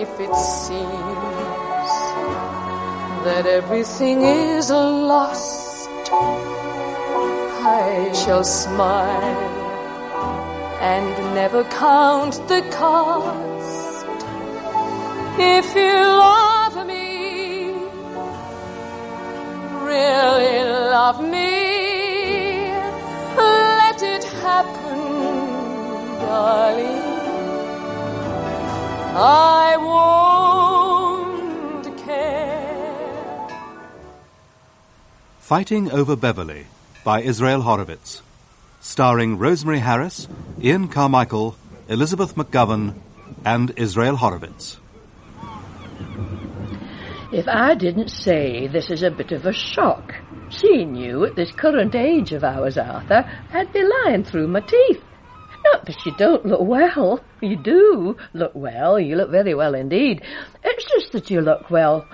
if it seems that everything is lost, I shall smile and never count the cost. If you love me, really love me, let it happen, darling. I won't care. Fighting Over Beverly by Israel Horovitz, starring Rosemary Harris, Ian Carmichael, Elizabeth McGovern, and Israel Horovitz. If I didn't say this is a bit of a shock, seeing you at this current age of ours, Arthur, I'd be lying through my teeth. Not that you don't look well. You do look well. You look very well indeed. It's just that you look, well,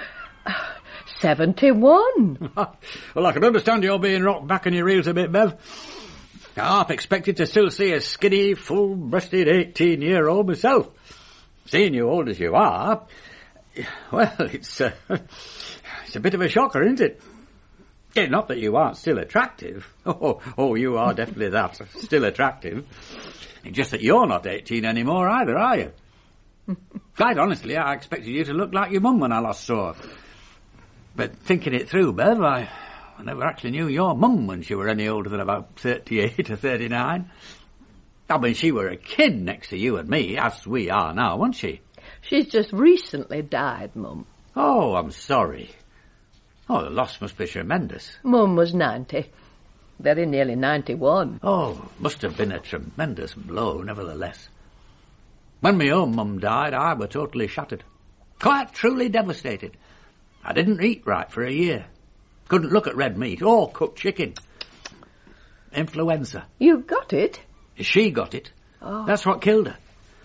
71. Well, I can understand you're being rocked back on your heels a bit, Bev. I half expected to still see a skinny, full-breasted 18-year-old myself. Seeing you old as you are, well, it's a bit of a shocker, isn't it? Yeah, not that you aren't still attractive. Oh, you are definitely that, still attractive. It's just that you're not 18 anymore either, are you? Quite honestly, I expected you to look like your mum when I last saw her. But thinking it through, Bev, I never actually knew your mum when she were any older than about 38 or 39. I mean, she were a kid next to you and me, as we are now, wasn't she? She's just recently died, Mum. Oh, I'm sorry. Oh, the loss must be tremendous. Mum was 90. Very nearly 91. Oh, must have been a tremendous blow, nevertheless. When my own mum died, I were totally shattered. Quite truly devastated. I didn't eat right for a year. Couldn't look at red meat or cooked chicken. Influenza. You got it? She got it. Oh. That's what killed her.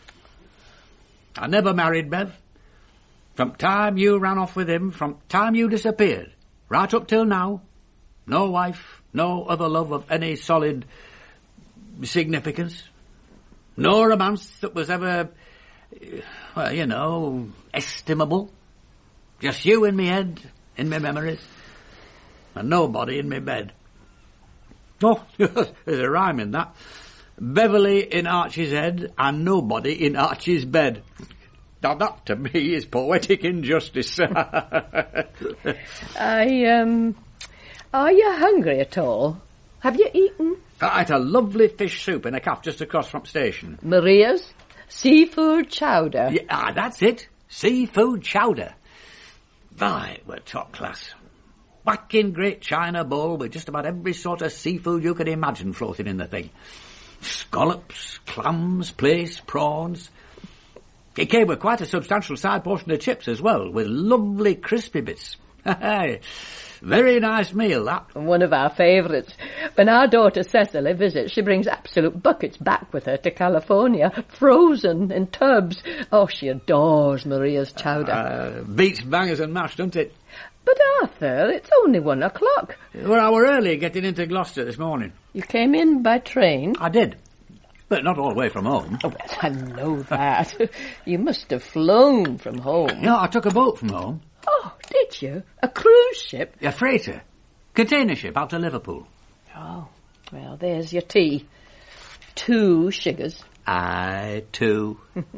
I never married, Bev. From time you ran off with him, from time you disappeared, right up till now, no wife, no other love of any solid significance, no romance that was ever, well, you know, estimable. Just you in me head, in me memories, and nobody in me bed. Oh, there's a rhyme in that. Beverly in Archie's head and nobody in Archie's bed. Now that to me is poetic injustice. Are you hungry at all? Have you eaten? I ate a lovely fish soup in a cafe just across from station. Maria's seafood chowder. Yeah, that's it. Seafood chowder. Right, we're top class. Whacking great china bowl with just about every sort of seafood you could imagine floating in the thing. Scallops, clams, plaice, prawns. It came with quite a substantial side portion of chips as well, with lovely crispy bits. Very nice meal, that. One of our favourites. When our daughter Cecily visits, she brings absolute buckets back with her to California, frozen in tubs. Oh, she adores Maria's chowder. Beats bangers and mash, doesn't it? But Arthur, it's only 1 o'clock. Well, I were early getting into Gloucester this morning. You came in by train? I did. But not all the way from home. Oh, well, I know that. You must have flown from home. No, I took a boat from home. Oh, did you? A cruise ship? A freighter. Container ship out to Liverpool. Oh, well, there's your tea. 2 sugars. Aye, 2.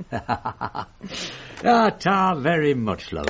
Ta very much, love.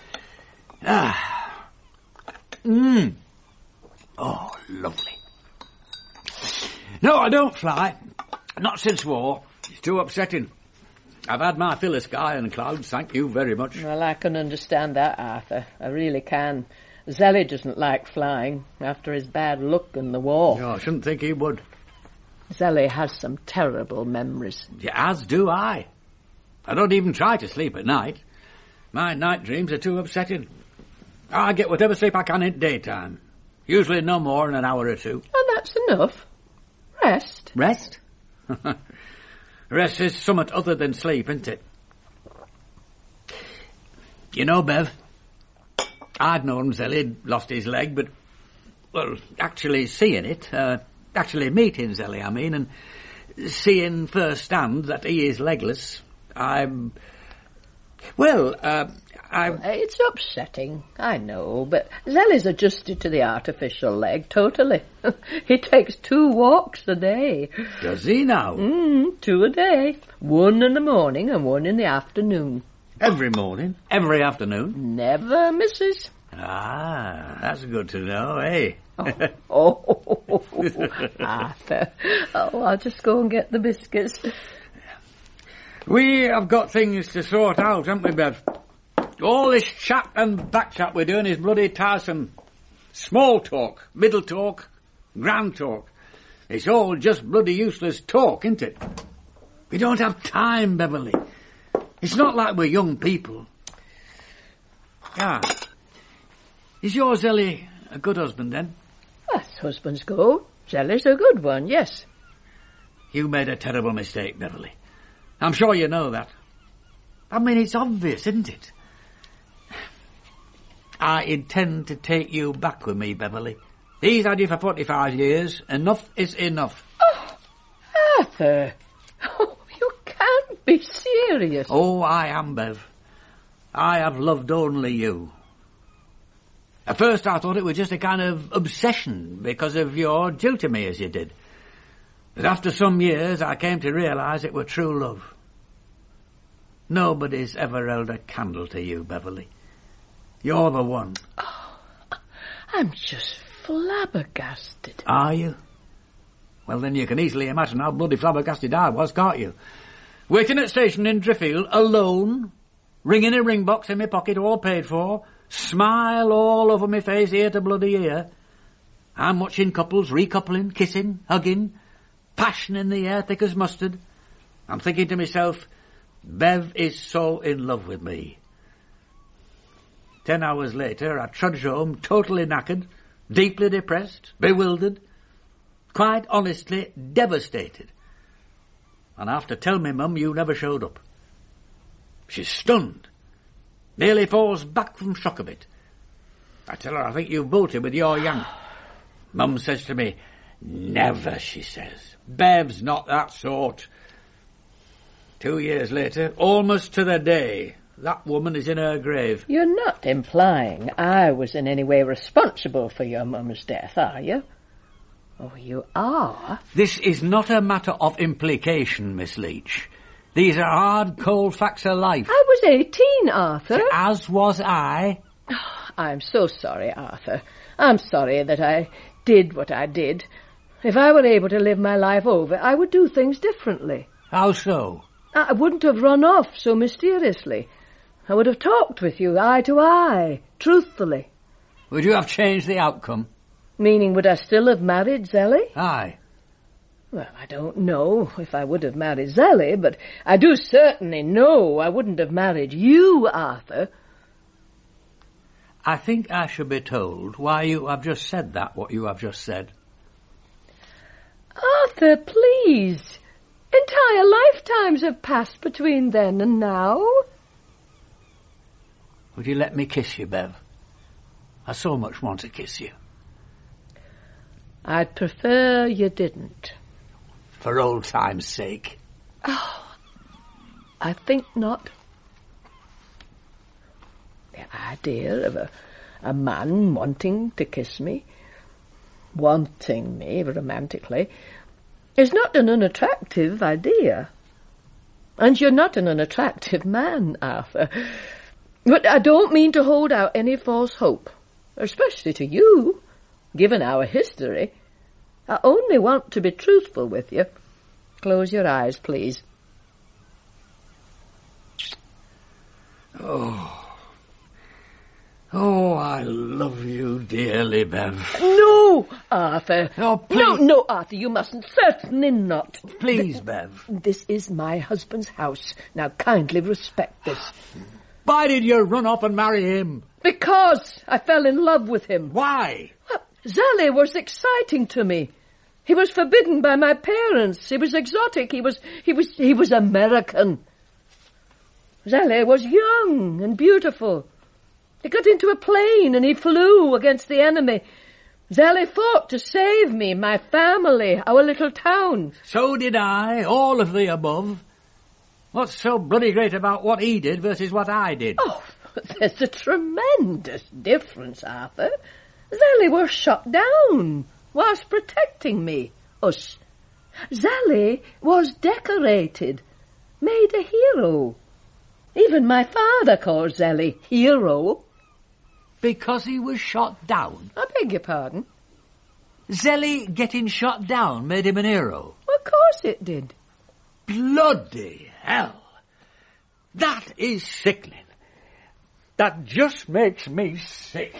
Oh, lovely. No, I don't fly. Not since war. It's too upsetting. I've had my fill of sky and clouds, thank you very much. Well, I can understand that, Arthur. I really can. Zelly doesn't like flying after his bad luck in the war. No, I shouldn't think he would. Zelly has some terrible memories. Yeah, as do I. I don't even try to sleep at night. My night dreams are too upsetting. I get whatever sleep I can in daytime. Usually no more than an hour or 2. Oh, that's enough. Rest. Rest? Rest is somewhat other than sleep, isn't it? You know, Bev, I'd known Zelly'd lost his leg, but, well, actually seeing it, actually meeting Zelly, I mean, and seeing firsthand that he is legless, Well, It's upsetting, I know, but Zelly's adjusted to the artificial leg totally. He takes 2 walks a day. Does he now? 2 a day. 1 in the morning and 1 in the afternoon. Every morning? Every afternoon? Never misses. Ah, that's good to know, eh? Oh, Arthur. Oh, I'll just go and get the biscuits. We have got things to sort out, haven't we, Bev? All this chat and back chat we're doing is bloody tiresome. Small talk, middle talk, grand talk. It's all just bloody useless talk, isn't it? We don't have time, Beverly. It's not like we're young people. Ah. Is your Zelly a good husband, then? As husbands go, Zelly's a good one, yes. You made a terrible mistake, Beverly. I'm sure you know that. I mean, it's obvious, isn't it? I intend to take you back with me, Beverly. He's had you for 45 years. Enough is enough. Oh, Arthur. Oh, you can't be serious. Oh, I am, Bev. I have loved only you. At first I thought it was just a kind of obsession because of your due to me as you did. But after some years I came to realise it were true love. Nobody's ever held a candle to you, Beverly. You're the one. Oh, I'm just flabbergasted. Are you? Well, then you can easily imagine how bloody flabbergasted I was, can't you? Waiting at station in Driffield, alone, ringing a ring box in my pocket, all paid for, smile all over my face, ear to bloody ear. I'm watching couples recoupling, kissing, hugging, passion in the air, thick as mustard. I'm thinking to myself, Bev is so in love with me. 10 hours later, I trudged home totally knackered, deeply depressed, bewildered, quite honestly devastated. And I have to tell me Mum you never showed up. She's stunned, nearly falls back from shock of it. I tell her I think you've bolted with your Yank. Mum says to me, never, she says. Bev's not that sort. 2 years later, almost to the day, that woman is in her grave. You're not implying I was in any way responsible for your mum's death, are you? Oh, you are? This is not a matter of implication, Miss Leach. These are hard, cold facts of life. I was 18, Arthur. As was I. Oh, I'm so sorry, Arthur. I'm sorry that I did what I did. If I were able to live my life over, I would do things differently. How so? I wouldn't have run off so mysteriously. I would have talked with you, eye to eye, truthfully. Would you have changed the outcome? Meaning, would I still have married Zelly? Aye. Well, I don't know if I would have married Zelly, but I do certainly know I wouldn't have married you, Arthur. I think I should be told why you have just said that, what you have just said. Arthur, please. Entire lifetimes have passed between then and now. Would you let me kiss you, Bev? I so much want to kiss you. I'd prefer you didn't. For old time's sake. Oh, I think not. The idea of a man wanting to kiss me, wanting me romantically, is not an unattractive idea. And you're not an unattractive man, Arthur. But I don't mean to hold out any false hope, especially to you, given our history. I only want to be truthful with you. Close your eyes, please. Oh, I love you dearly, Bev. No, Arthur. Oh, please. No, Arthur, you mustn't. Certainly not. Please, Bev. This is my husband's house. Now kindly respect this. Why did you run off and marry him? Because I fell in love with him. Why? Zelly was exciting to me. He was forbidden by my parents. He was exotic. He was American. Zelly was young and beautiful. He got into a plane and he flew against the enemy. Zelly fought to save me, my family, our little town. So did I, all of the above. What's so bloody great about what he did versus what I did? Oh, there's a tremendous difference, Arthur. Zally was shot down whilst protecting me, us. Zally was decorated, made a hero. Even my father calls Zally hero. Because he was shot down? I beg your pardon? Zally getting shot down made him an hero? Of course it did. Bloody hell. That is sickening. That just makes me sick.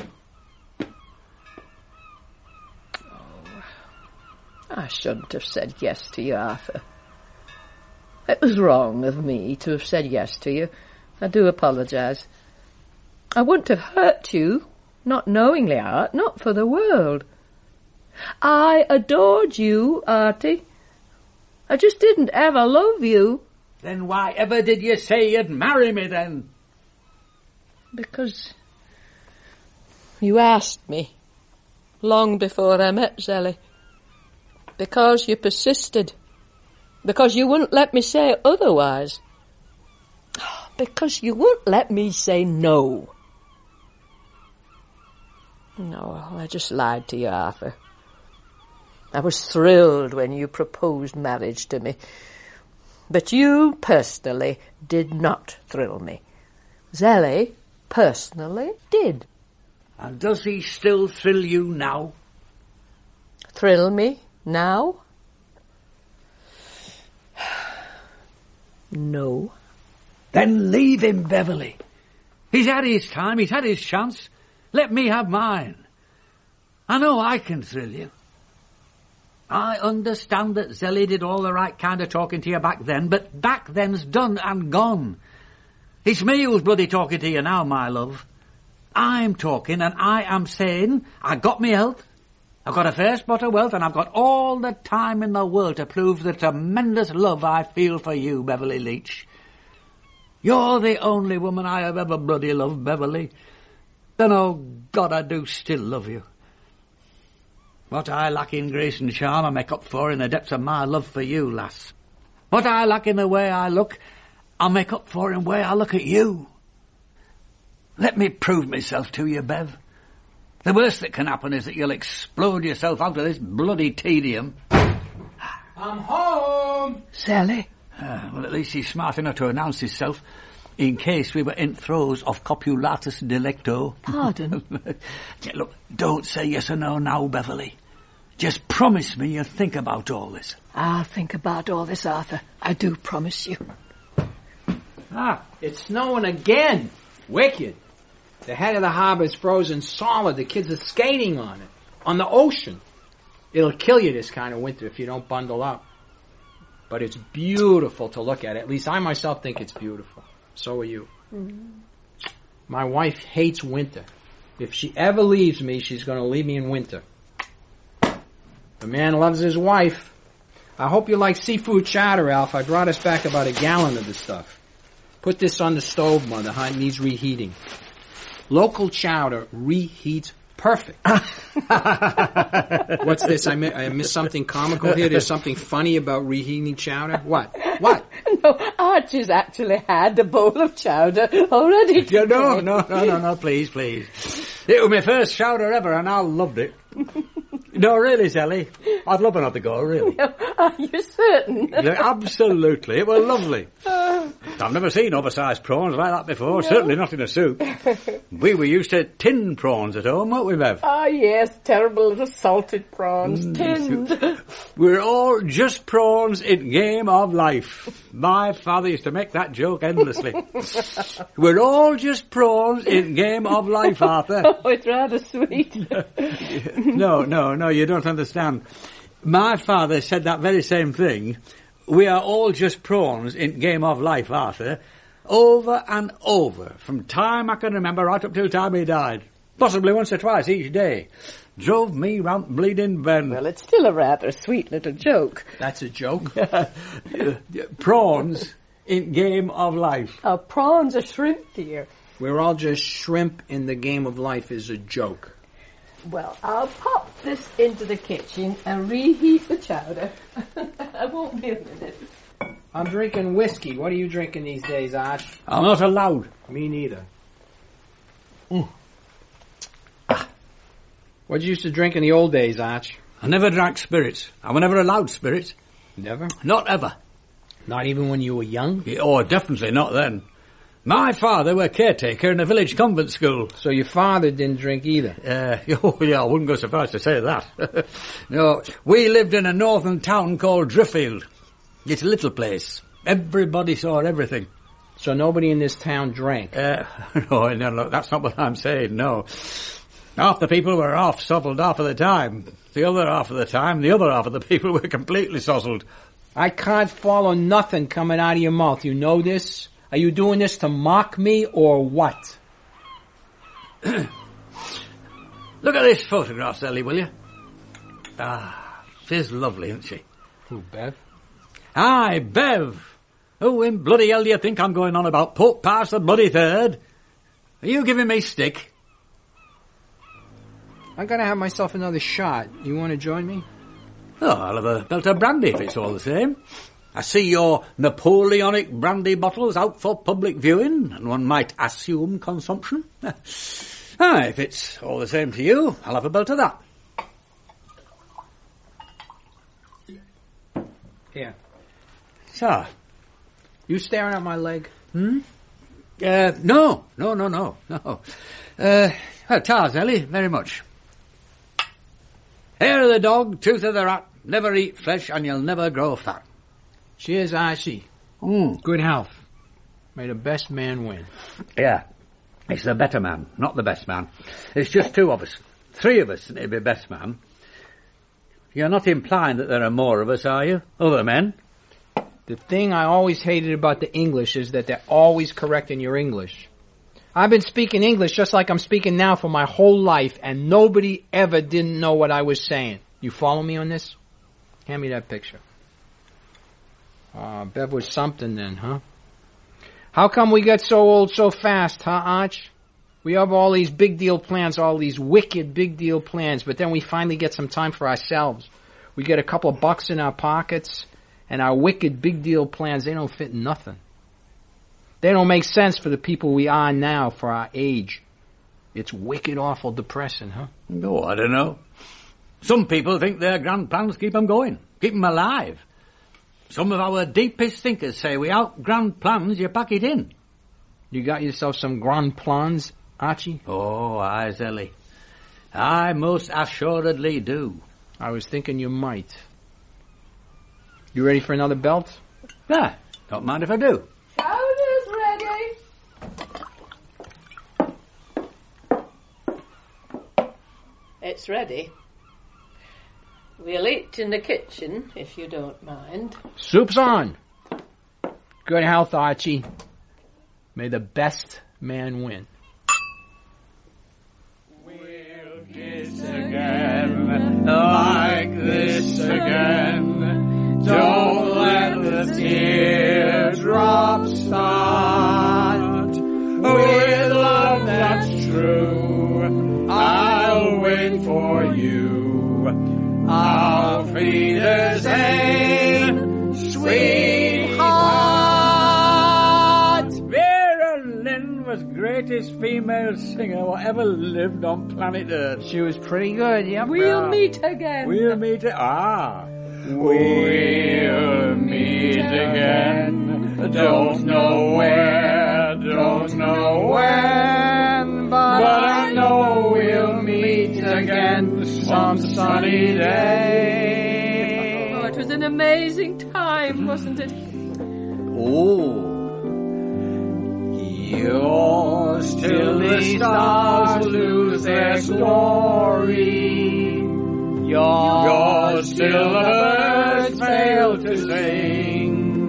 I shouldn't have said yes to you, Arthur. It was wrong of me to have said yes to you. I do apologise. I wouldn't have hurt you, not knowingly, Art, not for the world. I adored you, Artie. I just didn't ever love you. Then why ever did you say you'd marry me, then? Because you asked me, long before I met Zally. Because you persisted. Because you wouldn't let me say otherwise. Because you wouldn't let me say no. No, I just lied to you, Arthur. I was thrilled when you proposed marriage to me. But you, personally, did not thrill me. Zally, personally, did. And does he still thrill you now? Thrill me now? No. Then leave him, Beverly. He's had his time, he's had his chance. Let me have mine. I know I can thrill you. I understand that Zally did all the right kind of talking to you back then, but back then's done and gone. It's me who's bloody talking to you now, my love. I'm talking and I am saying I got me health, I've got a fair spot of wealth, and I've got all the time in the world to prove the tremendous love I feel for you, Beverly Leach. You're the only woman I have ever bloody loved, Beverly. Then, oh God, I do still love you. What I lack in grace and charm I make up for in the depths of my love for you, lass. What I lack in the way I look, I'll make up for in the way I look at you. Let me prove myself to you, Bev. The worst that can happen is that you'll explode yourself out of this bloody tedium. I'm home! Zally? Well, at least he's smart enough to announce himself, in case we were in throes of copulatus delicto. Pardon? Look, don't say yes or no now, Beverly. Just promise me you'll think about all this. I'll think about all this, Arthur. I do promise you. It's snowing again. Wicked. The head of the harbor's frozen solid. The kids are skating on it. On the ocean. It'll kill you this kind of winter if you don't bundle up. But it's beautiful to look at. At least I myself think it's beautiful. So are you. Mm-hmm. My wife hates winter. If she ever leaves me, she's going to leave me in winter. The man loves his wife. I hope you like seafood chowder, Alf. I brought us back about a gallon of this stuff. Put this on the stove, Mother. It needs reheating. Local chowder reheats perfect. What's this? I missed something comical here? There's something funny about reheating chowder? What? No, Archie's actually had a bowl of chowder already today. No, please. It was my first chowder ever and I loved it. No, really, Sally. I'd love another go, really. No, are you certain? Yeah, absolutely. It was lovely. I've never seen oversized prawns like that before, no. Certainly not in a soup. We were used to tinned prawns at home, weren't we, Bev? Oh, yes, terrible little salted prawns, tinned. We're all just prawns in game of life. My father used to make that joke endlessly. We're all just prawns in game of life, Arthur. Oh, it's rather sweet. No, you don't understand. My father said that very same thing. We are all just prawns in game of life, Arthur. Over and over, from time I can remember right up till the time he died. Possibly once or twice each day. Drove me round bleeding Bend. Well, it's still a rather sweet little joke. That's a joke? Prawns in game of life. Prawns are shrimp, dear. We're all just shrimp in the game of life is a joke. Well, I'll pop this into the kitchen and reheat the chowder. I won't be a minute. I'm drinking whiskey. What are you drinking these days, Arch? I'm not allowed. Me neither. What you used to drink in the old days, Arch? I never drank spirits. I was never allowed spirits. Never? Not ever. Not even when you were young? Oh, definitely not then. My father were caretaker in a village convent school. So your father didn't drink either? Oh, yeah, I wouldn't go so far as to say that. No, we lived in a northern town called Driffield. It's a little place. Everybody saw everything. So nobody in this town drank? No, look, that's not what I'm saying, no. Half the people were half-sozzled half of the time. The other half of the time, the other half of the people were completely sozzled. I can't follow nothing coming out of your mouth. You know this? Are you doing this to mock me or what? Look at this photograph, Sally, will you? She's lovely, isn't she? Who, Bev? Aye, Bev. Who in bloody hell do you think I'm going on about? Pope Pius the bloody third? Are you giving me stick? I'm going to have myself another shot. You want to join me? Oh, I'll have a belt of brandy if it's all the same. I see your Napoleonic brandy bottles out for public viewing, and one might assume consumption. If it's all the same to you, I'll have a belt of that. Here. So, You staring at my leg? No. Well, tars, Ellie, very much. Hair of the dog, tooth of the rat, never eat flesh and you'll never grow fat. Cheers, Archie. Good health. May the best man win. Yeah, it's the better man, not the best man. It's just two of us. Three of us to be best man. You're not implying that there are more of us, are you? Other men? The thing I always hated about the English is that they're always correcting your English. I've been speaking English just like I'm speaking now for my whole life, and nobody ever didn't know what I was saying. You follow me on this? Hand me that picture. Bev was something then, huh? How come we get so old so fast, huh, Arch? We have all these big deal plans, all these wicked big deal plans, but then we finally get some time for ourselves. We get a couple of bucks in our pockets, and our wicked big deal plans, they don't fit in nothing. They don't make sense for the people we are now for our age. It's wicked awful depressing, huh? No, I don't know. Some people think their grand plans keep them going, keep them alive. Some of our deepest thinkers say without grand plans, you pack it in. You got yourself some grand plans, Archie? Oh, aye, Zelly. I most assuredly do. I was thinking you might. You ready for another belt? Yeah, don't mind if I do. Chowder's ready. It's ready. We'll eat in the kitchen, if you don't mind. Soup's on. Good health, Archie. May the best man win. We'll kiss again, like this again. Don't let the teardrops start. With love that's true, I'll wait for you. Auf Wiedersehen, sweetheart. Vera Lynn was greatest female singer whatever lived on planet Earth. She was pretty good, yep. We'll meet again. We'll meet We'll meet again. Don't know where, don't know when, but I know we'll meet again some sunny day. Oh, it was an amazing time, wasn't it? Oh, yours till the stars lose their glory. Yours till the birds fail to sing.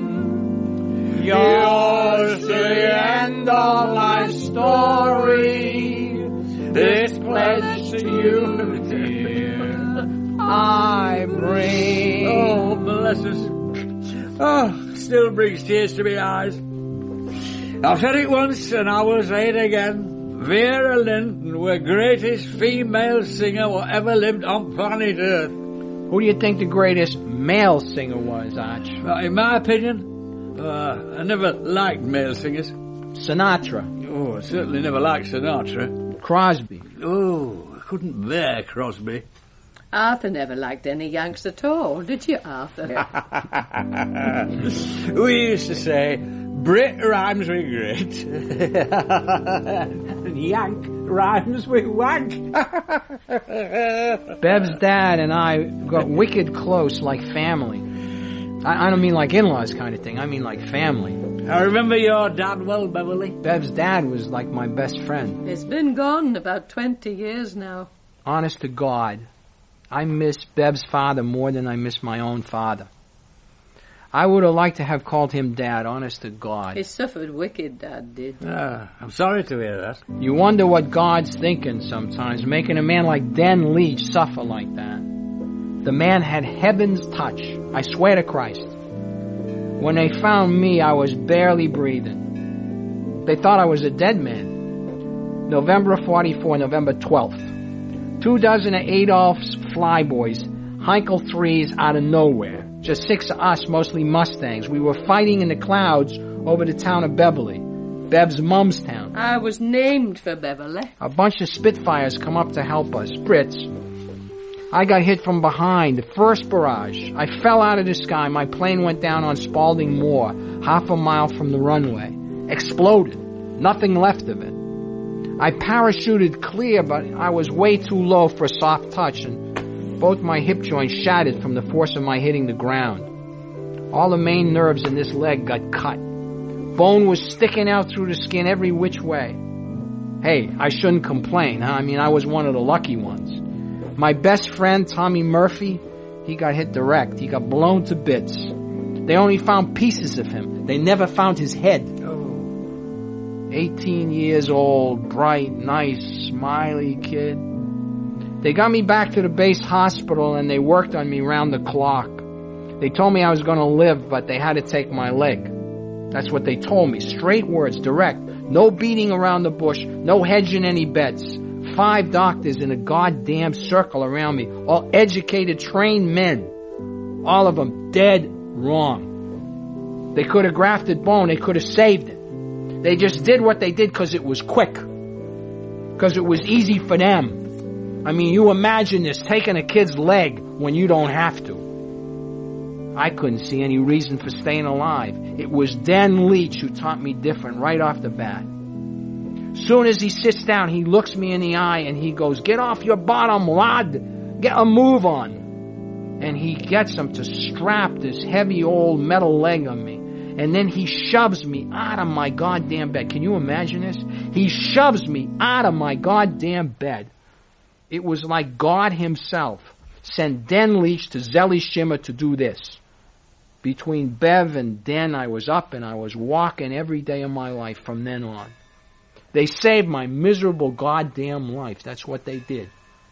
Yours to the end of life's story. This pledge to you, dear, I bring. Oh, bless us. Oh, still brings tears to my eyes. I've said it once and I will say it again. Vera Lynn were greatest female singer whatever lived on planet Earth. Who do you think the greatest male singer was, Arch? In my opinion, I never liked male singers. Sinatra, Oh, I certainly never liked Sinatra. Crosby. Oh, I couldn't bear Crosby. Arthur never liked any Yanks at all, did you, Arthur? We used to say, Brit rhymes with grit. And Yank rhymes with wank. Bev's dad and I got wicked close, like family. I don't mean like in-laws kind of thing. I mean like family. I remember your dad well, Beverly. Bev's dad was like my best friend. He's been gone about 20 years now. Honest to God, I miss Bev's father more than I miss my own father. I would have liked to have called him Dad, honest to God. He suffered wicked, Dad did. I'm sorry to hear that. You wonder what God's thinking sometimes, making a man like Dan Leach suffer like that. The man had heaven's touch, I swear to Christ. When they found me, I was barely breathing. They thought I was a dead man. November of 44, November 12th. 2 dozen of Adolph's flyboys, Heinkel 3s out of nowhere. Just 6 of us, mostly Mustangs. We were fighting in the clouds over the town of Beverly. Bev's mom's town. I was named for Beverly. A bunch of Spitfires come up to help us. Brits. I got hit from behind, the first barrage. I fell out of the sky. My plane went down on Spalding Moor, half a mile from the runway. Exploded. Nothing left of it. I parachuted clear, but I was way too low for a soft touch, and both my hip joints shattered from the force of my hitting the ground. All the main nerves in this leg got cut. Bone was sticking out through the skin every which way. Hey, I shouldn't complain, huh? I mean, I was one of the lucky ones. My best friend, Tommy Murphy, he got hit direct. He got blown to bits. They only found pieces of him. They never found his head. 18 years old, bright, nice, smiley kid. They got me back to the base hospital and they worked on me round the clock. They told me I was going to live, but they had to take my leg. That's what they told me. Straight words, direct. No beating around the bush. No hedging any bets. 5 doctors in a goddamn circle around me. All educated, trained men. All of them dead wrong. They could have grafted bone. They could have saved it. They just did what they did because it was quick. Because it was easy for them. I mean, you imagine this, taking a kid's leg when you don't have to. I couldn't see any reason for staying alive. It was Dan Leach who taught me different right off the bat. Soon as he sits down, he looks me in the eye and he goes, "Get off your bottom, lad. Get a move on." And he gets him to strap this heavy old metal leg on me. And then he shoves me out of my goddamn bed. Can you imagine this? He shoves me out of my goddamn bed. It was like God himself sent Dan Leach to Zelly Shimmer to do this. Between Bev and Dan, I was up and I was walking every day of my life from then on. They saved my miserable goddamn life. That's what they did.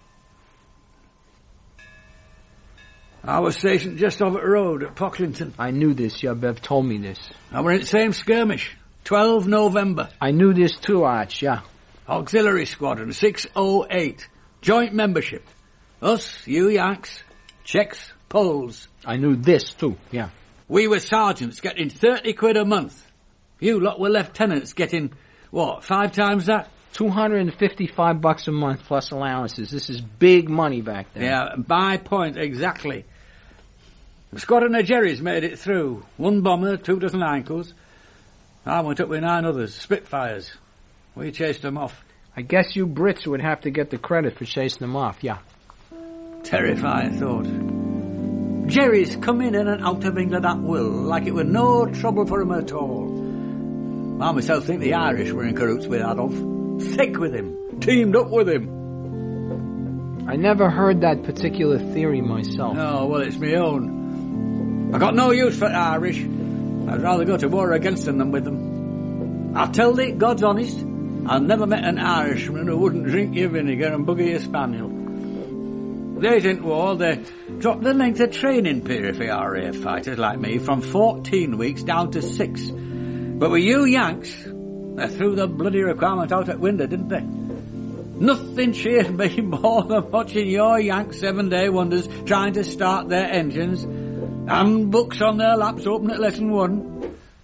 I was stationed just over the road at Pocklington. I knew this. Yeah, Bev told me this. I were in the same skirmish. 12 November. I knew this too, Arch, yeah. Auxiliary Squadron 608. Joint membership. Us, you Yanks, Czechs, Poles. I knew this too, yeah. We were sergeants getting 30 quid a month. You lot were lieutenants getting, what, 5 times that? $255 a month plus allowances. This is big money back then. Yeah, by point, exactly. The squadron of Jerry's made it through. 1 bomber, 2 dozen ankles. I went up with 9 others, Spitfires. We chased them off. I guess you Brits would have to get the credit for chasing them off, yeah. Terrifying thought. Jerry's come in and out of England at will, like it were no trouble for him at all. I myself think the Irish were in cahoots with Adolf. Thick with him. Teamed up with him. I never heard that particular theory myself. No, well, it's my own. I got no use for Irish. I'd rather go to war against them than with them. I'll tell thee, God's honest, I never met an Irishman who wouldn't drink your vinegar and bugger your spaniel. They didn't war, they dropped the length of training period for RAF fighters like me from 14 weeks down to 6. But with you Yanks, they threw the bloody requirement out at window, didn't they? Nothing cheered me more than watching your Yanks 7-day wonders trying to start their engines, and books on their laps open at lesson 1.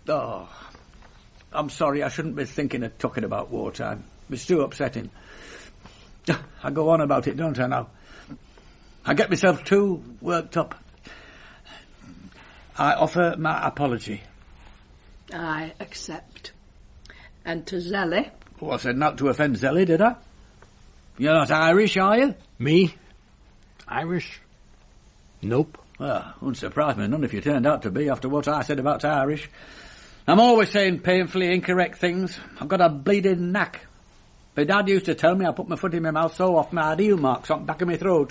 Oh, I'm sorry, I shouldn't be thinking of talking about wartime. It's too upsetting. I go on about it, don't I now? I get myself too worked up. I offer my apology. I accept. And to Zelly? Oh, I said not to offend Zelly, did I? You're not Irish, are you? Me? Irish? Nope. Well, wouldn't surprise me none if you turned out to be after what I said about Irish. I'm always saying painfully incorrect things. I've got a bleeding knack. My dad used to tell me I put my foot in my mouth so often I had heel marks on the back of my throat.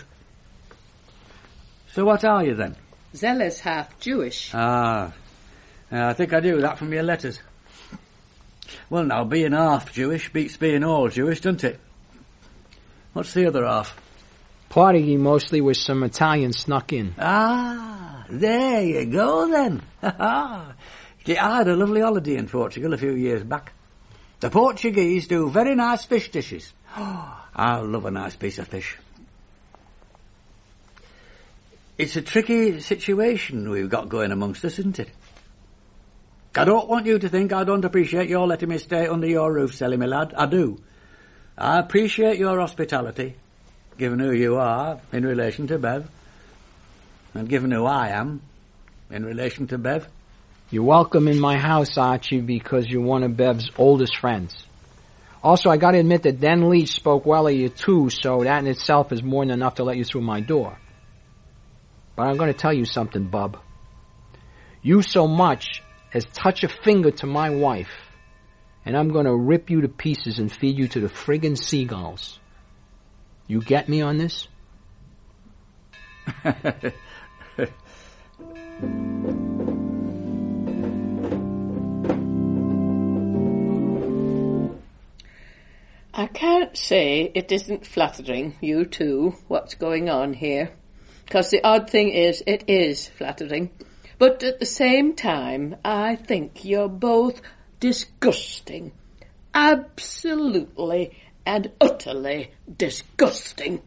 So what are you then? Zelly's half Jewish. Ah, I think I do that from your letters. Well now, being half Jewish beats being all Jewish, doesn't it? What's the other half? Portuguese mostly, with some Italian snuck in. Ah, there you go then. I had a lovely holiday in Portugal a few years back. The Portuguese do very nice fish dishes. I love a nice piece of fish. It's a tricky situation we've got going amongst us, isn't it? I don't want you to think I don't appreciate your letting me stay under your roof, Sally, my lad. I do. I appreciate your hospitality, given who you are in relation to Bev, and given who I am in relation to Bev. You're welcome in my house, Archie, because you're one of Bev's oldest friends. Also, I gotta admit that Den Leach spoke well of you too, so that in itself is more than enough to let you through my door. But I'm gonna tell you something, bub. You so much as touch a finger to my wife, and I'm gonna rip you to pieces and feed you to the friggin' seagulls. You get me on this? I can't say it isn't flattering, you two, what's going on here. Because the odd thing is, it is flattering. But at the same time, I think you're both disgusting. Absolutely and utterly disgusting.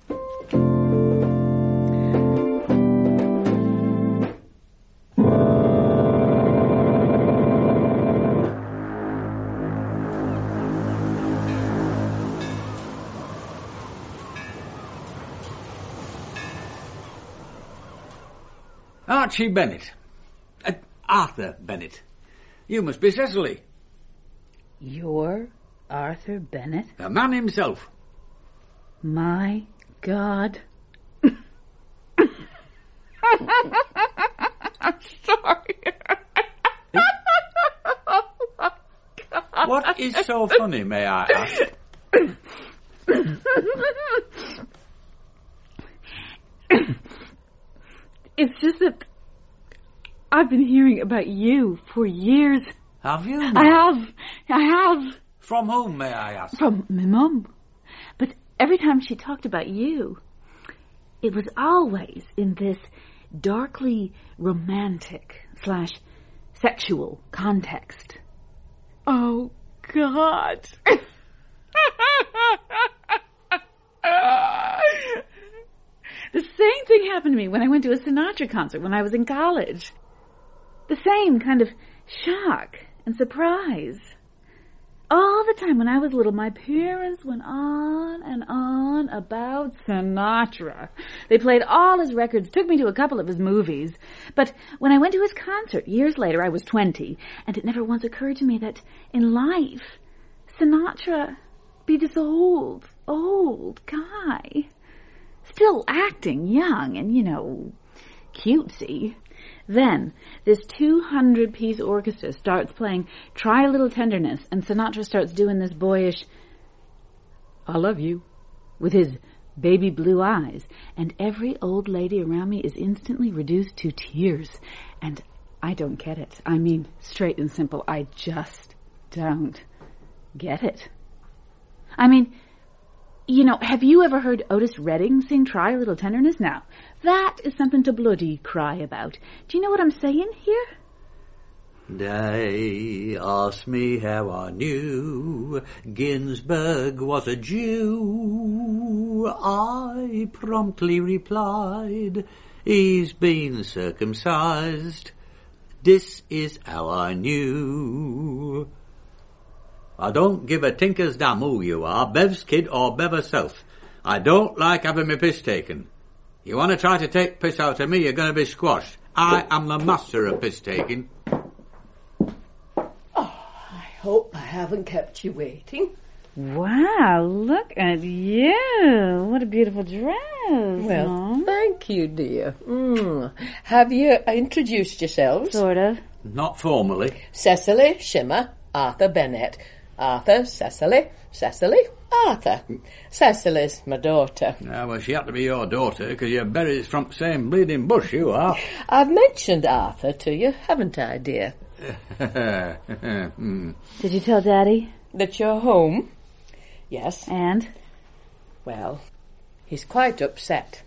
Archie Bennett. Arthur Bennett. You must be Cecily. You're Arthur Bennett? The man himself. My God. I'm sorry. What is so funny, may I ask? It's just that I've been hearing about you for years. Have you? I have. From whom, may I ask? From my mum. But every time she talked about you, it was always in this darkly romantic / sexual context. Oh, God. The same thing happened to me when I went to a Sinatra concert when I was in college. The same kind of shock and surprise. All the time when I was little, my parents went on and on about Sinatra. They played all his records, took me to a couple of his movies. But when I went to his concert years later, I was 20, and it never once occurred to me that in life, Sinatra be this old guy. Still acting young and, cutesy. Then, this 200-piece orchestra starts playing Try a Little Tenderness, and Sinatra starts doing this boyish, I love you, with his baby blue eyes, and every old lady around me is instantly reduced to tears. And I don't get it. I mean, straight and simple, I just don't get it. I mean, have you ever heard Otis Redding sing Try a Little Tenderness? Now, that is something to bloody cry about. Do you know what I'm saying here? They asked me how I knew Ginsberg was a Jew. I promptly replied, he's been circumcised This is how I knew. I don't give a tinker's damn who you are, Bev's kid or Bev herself. I don't like having my piss taken. You want to try to take piss out of me, you're going to be squashed. I am the master of piss taking. I hope I haven't kept you waiting. Wow, look at you. What a beautiful dress. Well, Mom. thank you, dear. Have you introduced yourselves? Sort of. Not formally. Cecily Shimmer, Arthur Bennett. Arthur, Cecily, Cecily, Arthur. Cecily's my daughter. Yeah, well, she had to be your daughter, because you're buried from the same bleeding bush, you are. I've mentioned Arthur to you, haven't I, dear? Did you tell Daddy? That you're home? Yes. And? Well, he's quite upset.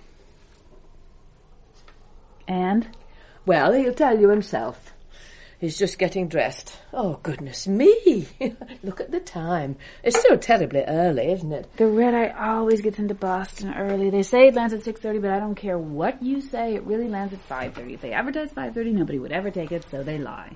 And? Well, he'll tell you himself. He's just getting dressed. Oh, goodness me. Look at the time. It's still terribly early, isn't it? The red eye always gets into Boston early. They say it lands at 6:30, but I don't care what you say. It really lands at 5:30. If they advertise 5:30, nobody would ever take it, so they lie.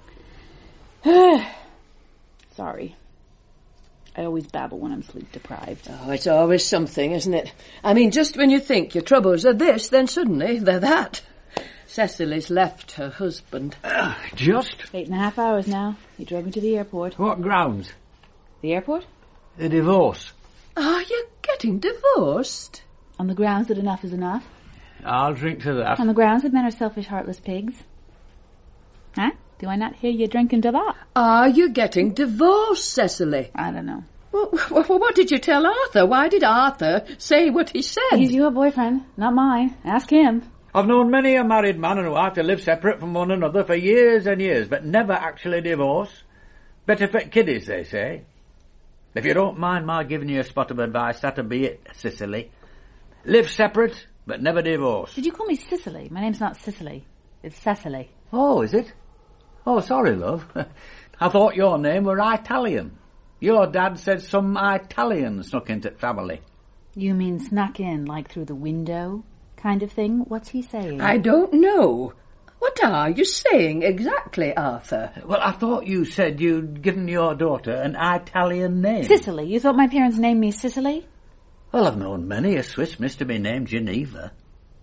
Sorry. I always babble when I'm sleep deprived. Oh, it's always something, isn't it? I mean, just when you think your troubles are this, then suddenly they're that. Cecily's left her husband. Just? 8.5 hours now. He drove me to the airport. What grounds? The airport? The divorce. Are you getting divorced? On the grounds that enough is enough. I'll drink to that. On the grounds that men are selfish, heartless pigs. Huh? Do I not hear you drinking to that? Are you getting divorced, Cecily? I don't know. Well, what did you tell Arthur? Why did Arthur say what he said? He's your boyfriend, not mine. Ask him. I've known many a married man and wife to live separate from one another for years and years, but never actually divorce. Better for kiddies, they say. If you don't mind my giving you a spot of advice, that'll be it, Cicely. Live separate, but never divorce. Did you call me Cicely? My name's not Cicely. It's Cecily. Oh, is it? Oh, sorry, love. I thought your name were Italian. Your dad said some Italian snuck into the family. You mean snuck in, like through the window? Kind of thing? What's he saying? I don't know. What are you saying exactly, Arthur? Well, I thought you said you'd given your daughter an Italian name. Cicely. You thought my parents named me Cicely? Well, I've known many a Swiss miss to be named Geneva.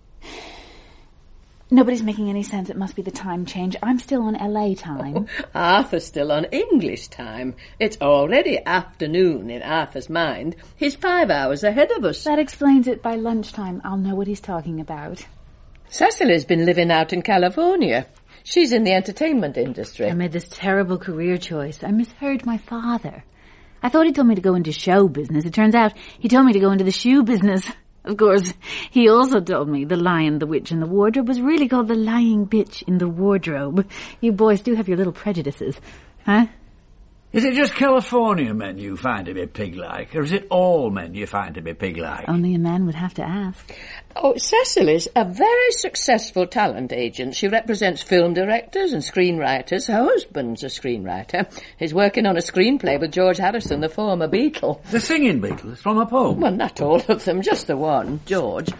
Nobody's making any sense. It must be the time change. I'm still on LA time. Oh, Arthur's still on English time. It's already afternoon in Arthur's mind. He's 5 hours ahead of us. That explains it. By lunchtime, I'll know what he's talking about. Cecily's been living out in California. She's in the entertainment industry. I made this terrible career choice. I misheard my father. I thought he told me to go into show business. It turns out he told me to go into the shoe business. Of course, he also told me The Lion, the Witch, and the Wardrobe was really called The Lying Bitch in the Wardrobe. You boys do have your little prejudices, huh? Is it just California men you find to be pig-like, or is it all men you find to be pig-like? Only a man would have to ask. Oh, Cecily's a very successful talent agent. She represents film directors and screenwriters. Her husband's a screenwriter. He's working on a screenplay with George Harrison, the former Beatle. The singing Beatles from a poem? Well, not all of them, just the one, George.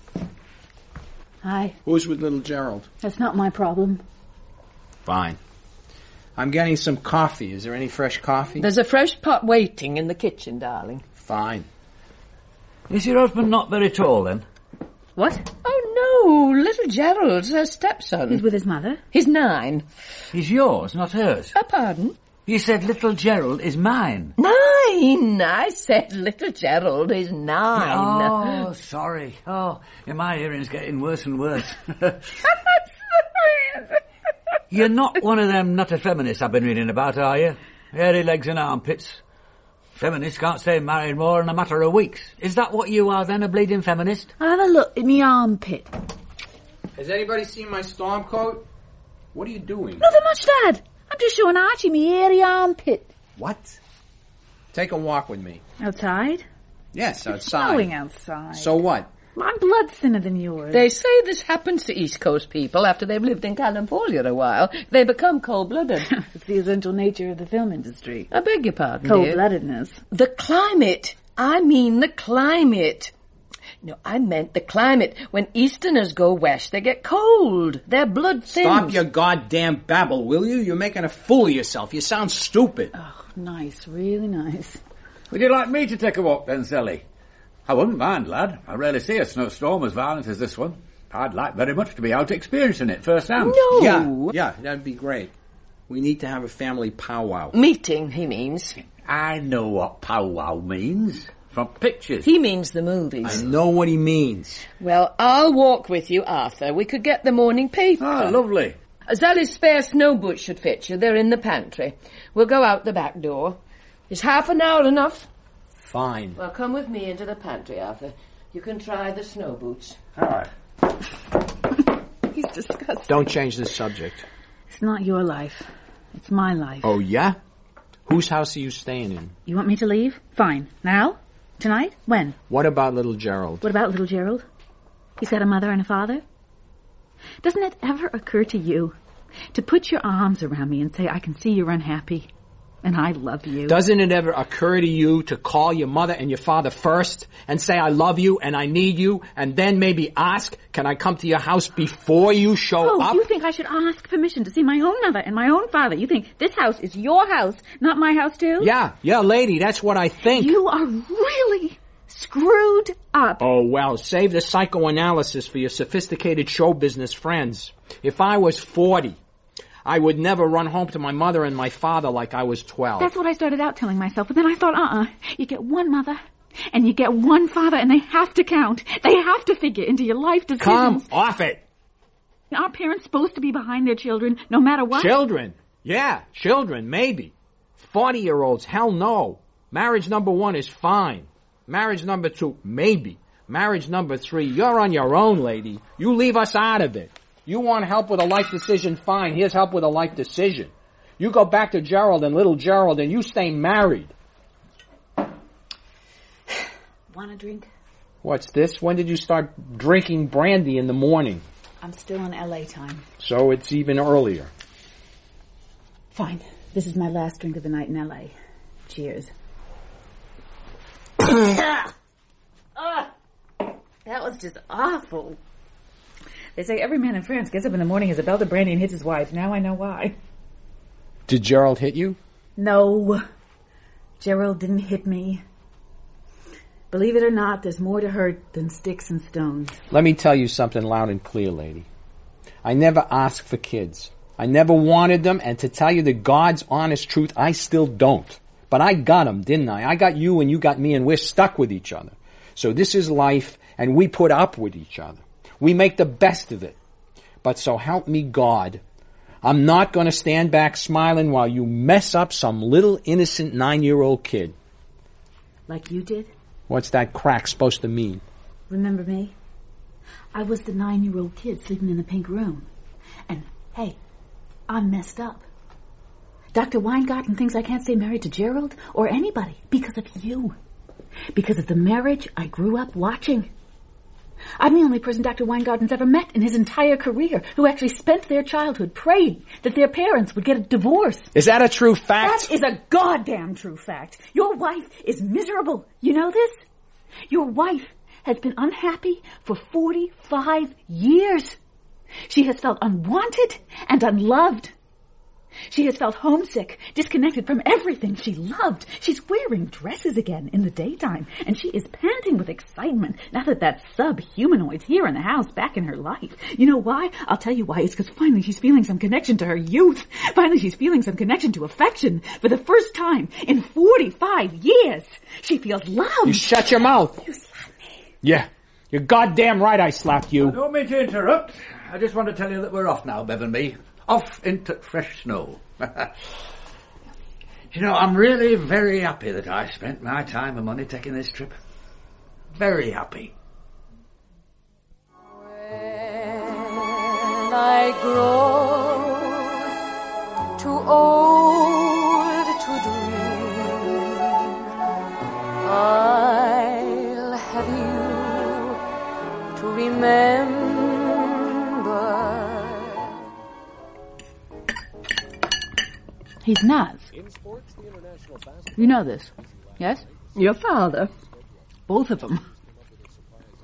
Hi. Who's with little Gerald? That's not my problem. Fine. I'm getting some coffee. Is there any fresh coffee? There's a fresh pot waiting in the kitchen, darling. Fine. Is your husband not very tall, then? What? Oh, no, little Gerald's her stepson. He's with his mother? He's 9. He's yours, not hers. Pardon? You said little Gerald is mine. 9! I said little Gerald is 9. Oh, sorry. Oh, my hearing's getting worse and worse. You're not one of them nutter feminists I've been reading about, are you? Hairy legs and armpits. Feminists can't stay married more in a matter of weeks. Is that what you are then, a bleeding feminist? I'll have a look in me armpit. Has anybody seen my storm coat? What are you doing? Nothing much, Dad. I'm just showing Archie me hairy armpit. What? Take a walk with me. Outside? Yes, It's outside. snowing outside. So what? My blood's thinner than yours. They say this happens to East Coast people after they've lived in California a while. They become cold-blooded. It's the essential nature of the film industry. I beg your pardon, dear. Cold-bloodedness. The climate. I mean the climate. No, I meant the climate. When Easterners go west, they get cold. Their blood thins. Stop your goddamn babble, will you? You're making a fool of yourself. You sound stupid. Oh, nice. Really nice. Would you like me to take a walk then, Sally? I wouldn't mind, lad. I rarely see a snowstorm as violent as this one. I'd like very much to be out experiencing it firsthand. No. Yeah, that'd be great. We need to have a family powwow. Meeting, he means. I know what powwow means. From pictures. He means the movies. I know what he means. Well, I'll walk with you, Arthur. We could get the morning paper. Ah, lovely. Sally's spare snow boots should fit you. They're in the pantry. We'll go out the back door. Is half an hour enough? Fine. Well, come with me into the pantry, Arthur. You can try the snow boots. All right. He's disgusting. Don't change the subject. It's not your life. It's my life. Oh, yeah? Whose house are you staying in? You want me to leave? Fine. Now? Tonight? When? What about little Gerald? What about little Gerald? He's got a mother and a father? Doesn't it ever occur to you to put your arms around me and say, I can see you're unhappy, and I love you? Doesn't it ever occur to you to call your mother and your father first and say, I love you and I need you, and then maybe ask, can I come to your house before you show up? Oh, you think I should ask permission to see my own mother and my own father? You think this house is your house, not my house too? Yeah, lady, that's what I think. You are really screwed up. Oh, well, save the psychoanalysis for your sophisticated show business friends. If I was 40, I would never run home to my mother and my father like I was 12. That's what I started out telling myself, but then I thought, you get one mother and you get one father, and they have to count. They have to figure into your life decisions. Come off it. Are parents supposed to be behind their children no matter what? Children? Yeah, children, maybe. 40-year-olds, hell no. Marriage number 1 is fine. Marriage number 2, maybe. Marriage number 3, you're on your own, lady. You leave us out of it. You want help with a life decision, fine. Here's help with a life decision. You go back to Gerald and little Gerald and you stay married. Want a drink? What's this? When did you start drinking brandy in the morning? I'm still on LA time. So it's even earlier. Fine. This is my last drink of the night in LA. Cheers. That was just awful. They say every man in France gets up in the morning, has a belt of brandy, and hits his wife. Now I know why. Did Gerald hit you? No. Gerald didn't hit me. Believe it or not, there's more to hurt than sticks and stones. Let me tell you something loud and clear, lady. I never asked for kids. I never wanted them, and to tell you the God's honest truth, I still don't. But I got them, didn't I? I got you and you got me, and we're stuck with each other. So this is life, and we put up with each other. We make the best of it. But so help me God, I'm not going to stand back smiling while you mess up some little innocent 9-year-old kid. Like you did? What's that crack supposed to mean? Remember me? I was the 9-year-old kid sleeping in the pink room. And, hey, I'm messed up. Dr. Weingarten thinks I can't stay married to Gerald or anybody because of you. Because of the marriage I grew up watching. I'm the only person Dr. Weingarten's ever met in his entire career who actually spent their childhood praying that their parents would get a divorce. Is that a true fact? That is a goddamn true fact. Your wife is miserable. You know this? Your wife has been unhappy for 45 years. She has felt unwanted and unloved. She has felt homesick, disconnected from everything she loved. She's wearing dresses again in the daytime, and she is panting with excitement now that that sub-humanoid's here in the house, back in her life. You know why? I'll tell you why. It's because finally she's feeling some connection to her youth. Finally she's feeling some connection to affection. For the first time in 45 years, she feels love. You shut your mouth. You slapped me. Yeah, you're goddamn right I slapped you. I don't mean to interrupt. I just want to tell you that we're off now, Bev and me. Off into fresh snow. You know, I'm really very happy that I spent my time and money taking this trip. Very happy. When I grow too old to dream, I'll have you to remember. He's Naz. You know this, yes? Your father? Both of them.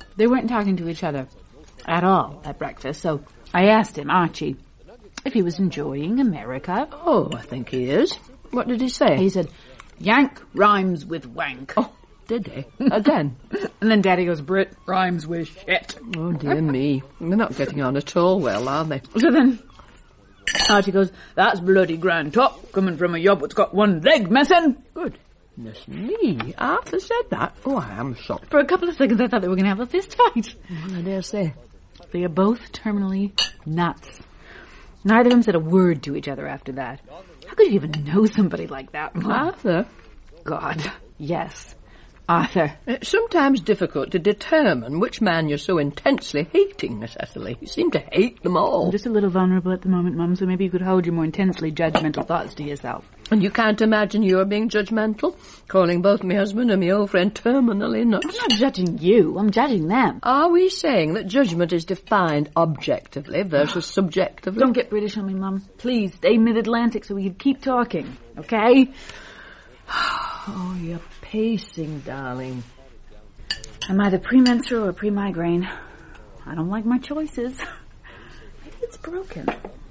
They weren't talking to each other at all at breakfast, so I asked him, Archie, if he was enjoying America. Oh, I think he is. What did he say? He said, yank rhymes with wank. Oh, did he? Again? And then Daddy goes, Brit rhymes with shit. Oh, dear me. They're not getting on at all well, are they? So then Archie goes, that's bloody grand top, coming from a yob that's got one leg missing. Goodness me. Arthur said that? Oh, I am shocked. For a couple of seconds I thought they were going to have a fist fight. Well, I dare say. They are both terminally nuts. Neither of them said a word to each other after that. How could you even know somebody like that? Arthur? God, yes. Arthur. It's sometimes difficult to determine which man you're so intensely hating, Miss Cecily. You seem to hate them all. I'm just a little vulnerable at the moment, Mum, so maybe you could hold your more intensely judgmental thoughts to yourself. And you can't imagine you're being judgmental? Calling both my husband and my old friend terminally nuts? I'm not judging you, I'm judging them. Are we saying that judgment is defined objectively versus subjectively? Don't get British on me, Mum. Please, stay mid-Atlantic so we can keep talking, okay? Oh, you're pacing, darling. I'm either premenstrual or pre-migraine. I don't like my choices. Maybe it's broken.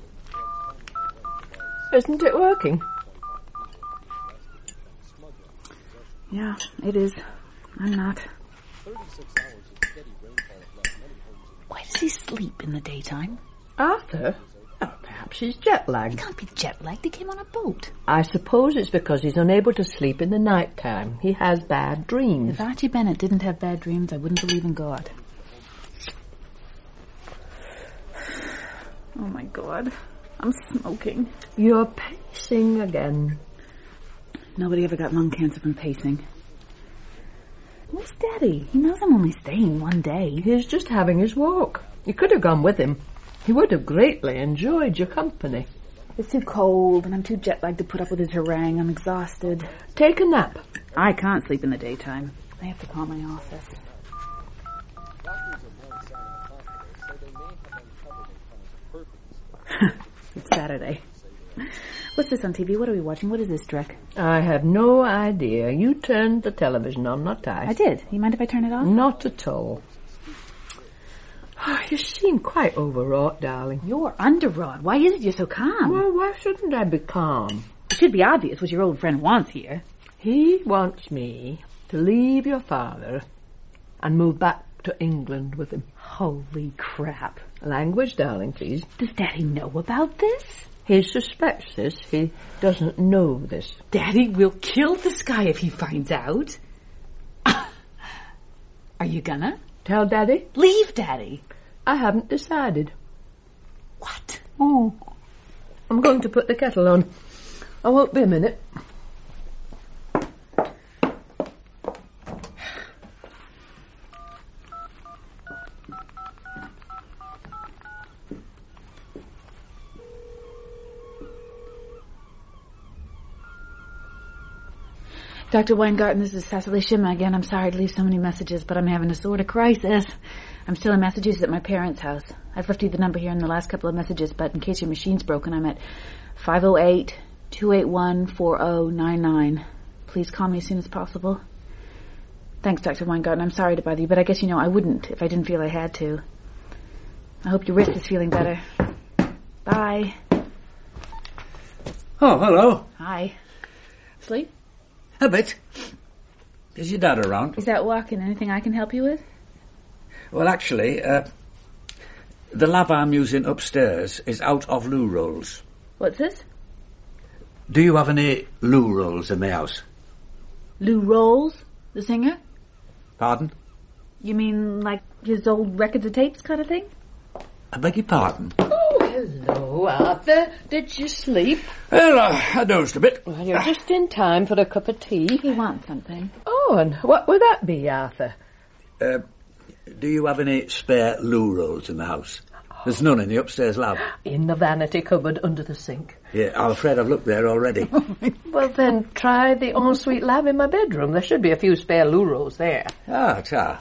Isn't it working? Yeah, it is. I'm not. Why does he sleep in the daytime? Arthur? Oh, perhaps he's jet-lagged. He can't be jet-lagged. He came on a boat. I suppose it's because he's unable to sleep in the night time. He has bad dreams. If Archie Bennett didn't have bad dreams, I wouldn't believe in God. Oh, my God. I'm smoking. You're pacing again. Nobody ever got lung cancer from pacing. Where's Daddy? He knows I'm only staying one day. He's just having his walk. You could have gone with him. He would have greatly enjoyed your company. It's too cold, and I'm too jet-lagged to put up with his harangue. I'm exhausted. Take a nap. I can't sleep in the daytime. I have to call my office. It's Saturday. What's this on TV? What are we watching? What is this, Drek? I have no idea. You turned the television on, not I. I did. You mind if I turn it off? Not at all. You seem quite overwrought, darling. You're underwrought. Why is it you're so calm? Well, why shouldn't I be calm? It should be obvious what your old friend wants here. He wants me to leave your father and move back to England with him. Holy crap. Language, darling, please. Does Daddy know about this? He suspects this. He doesn't know this. Daddy will kill this guy if he finds out. Are you gonna? Tell Daddy? Leave Daddy. I haven't decided. What? Oh, I'm going to put the kettle on. I won't be a minute. Dr. Weingarten, this is Cecily Shimma again. I'm sorry to leave so many messages, but I'm having a sort of crisis. I'm still in Massachusetts at my parents' house. I've left you the number here in the last couple of messages, but in case your machine's broken, I'm at 508-281-4099. Please call me as soon as possible. Thanks, Dr. Weingarten. I'm sorry to bother you, but I guess you know I wouldn't if I didn't feel I had to. I hope your wrist is feeling better. Bye. Oh, hello. Hi. Sleep? A bit. Is your dad around? Is that walking? Anything I can help you with? Well, actually, the lab I'm using upstairs is out of loo rolls. What's this? Do you have any loo rolls in the house? Lou Rawls, the singer? Pardon? You mean like his old records and tapes kind of thing? I beg your pardon? Oh, hello, Arthur. Did you sleep? Well, I dozed a bit. Well, you're just in time for a cup of tea. He wants something. Oh, and what would that be, Arthur? Do you have any spare loo rolls in the house? There's none in the upstairs lab. In the vanity cupboard under the sink. Yeah, I'm afraid I've looked there already. Well, then try the ensuite lab in my bedroom. There should be a few spare loo rolls there. Ta.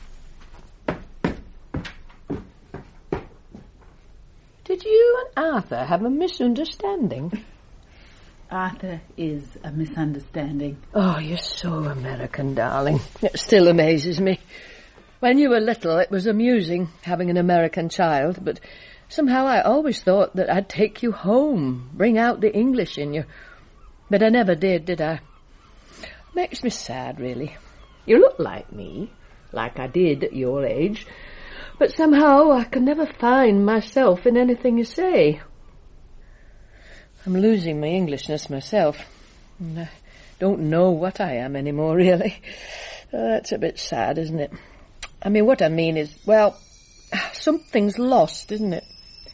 Did you and Arthur have a misunderstanding? Arthur is a misunderstanding. Oh, you're so American, darling. It still amazes me. When you were little, it was amusing having an American child, but somehow I always thought that I'd take you home, bring out the English in you. But I never did I? Makes me sad, really. You look like me, like I did at your age, but somehow I can never find myself in anything you say. I'm losing my Englishness myself, and I don't know what I am anymore, really. That's a bit sad, isn't it? I mean, what I mean is, well, something's lost, isn't it?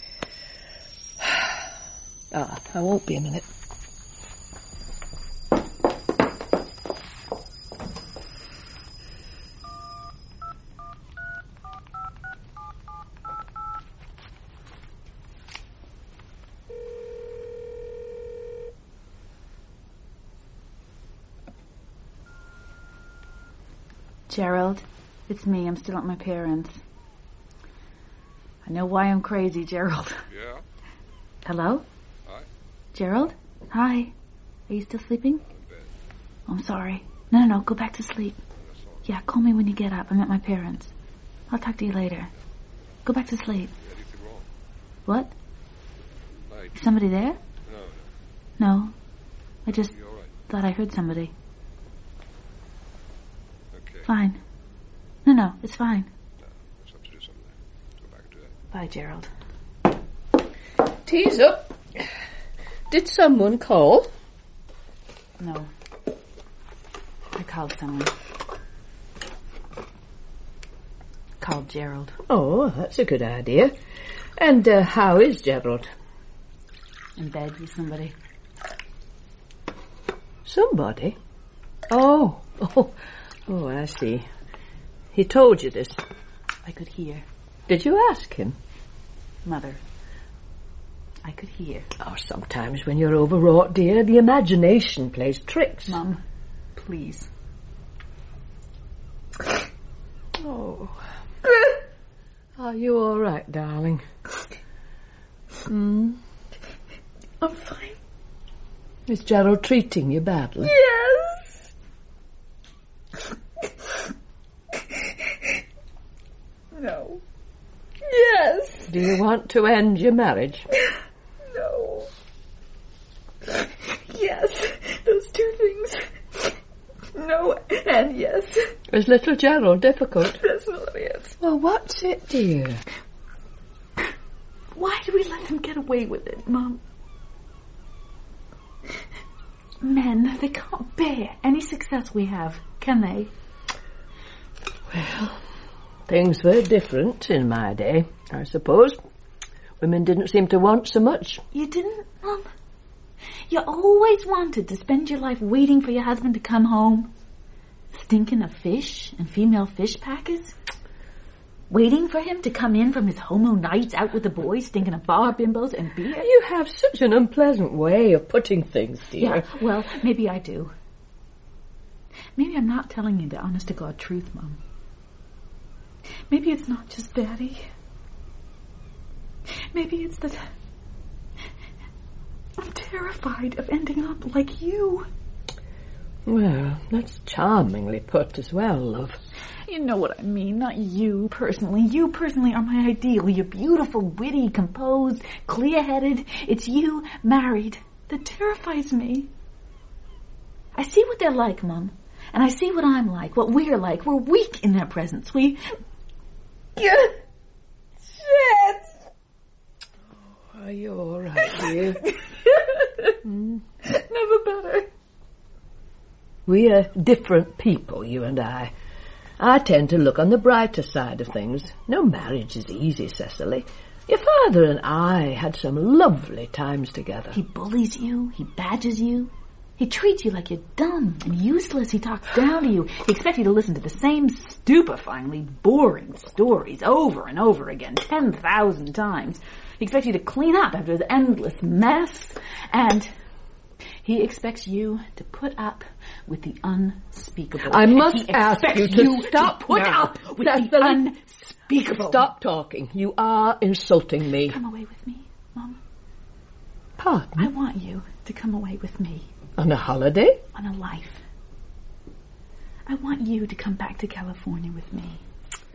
I won't be a minute. Gerald, it's me. I'm still at my parents'. I know why I'm crazy, Gerald. Yeah? Hello? Hi? Gerald? Hi. Are you still sleeping? I'm in bed. Oh, I'm sorry. No, go back to sleep. That's all. Yeah, call me when you get up. I'm at my parents'. I'll talk to you later. Go back to sleep. Anything wrong? What? Hey, Is somebody there? no. No. I just You all right? thought I heard somebody. Okay. Fine. No, it's fine. Let's have to do something. Go back and do that. Bye, Gerald. Tea's up. Did someone call? No. I called someone. Called Gerald. Oh, that's a good idea. And how is Gerald? In bed with somebody. Somebody? Oh, I see. He told you this. I could hear. Did you ask him? Mother. I could hear. Oh, sometimes when you're overwrought, dear, the imagination plays tricks. Mum, please. Oh. Are you all right, darling? I'm fine. Is Gerald treating you badly? Yes. No. Yes. Do you want to end your marriage? No. Yes. Those two things. No and yes. Is little Gerald difficult? That's not it. Well, what's it, dear? Why do we let them get away with it, Mum? Men, they can't bear any success we have, can they? Well, things were different in my day, I suppose. Women didn't seem to want so much. You didn't, Mum? You always wanted to spend your life waiting for your husband to come home. Stinking of fish and female fish packers. Waiting for him to come in from his homo nights out with the boys, stinking of bar bimbos and beer. You have such an unpleasant way of putting things, dear. Yeah, well, maybe I do. Maybe I'm not telling you the honest-to-God truth, Mum. Maybe it's not just Daddy. Maybe it's that I'm terrified of ending up like you. Well, that's charmingly put as well, love. You know what I mean, not you personally. You personally are my ideal. You're beautiful, witty, composed, clear-headed. It's you, married, that terrifies me. I see what they're like, Mum. And I see what I'm like, what we're like. We're weak in their presence. We... Shit! Are you all right, dear? Never better. We are different people, you and I. I tend to look on the brighter side of things. No marriage is easy, Cecily. Your father and I had some lovely times together. He bullies you. He badgers you. He treats you like you're dumb and useless. He talks down to you. He expects you to listen to the same stupefyingly boring stories over and over again, 10,000 times. He expects you to clean up after his endless mess. And he expects you to put up with the unspeakable. I must ask you to stop put now. up with the unspeakable. Stop talking. You are insulting me. Come away with me, Mum. Pardon? I want you to come away with me. On a holiday? On a life. I want you to come back to California with me.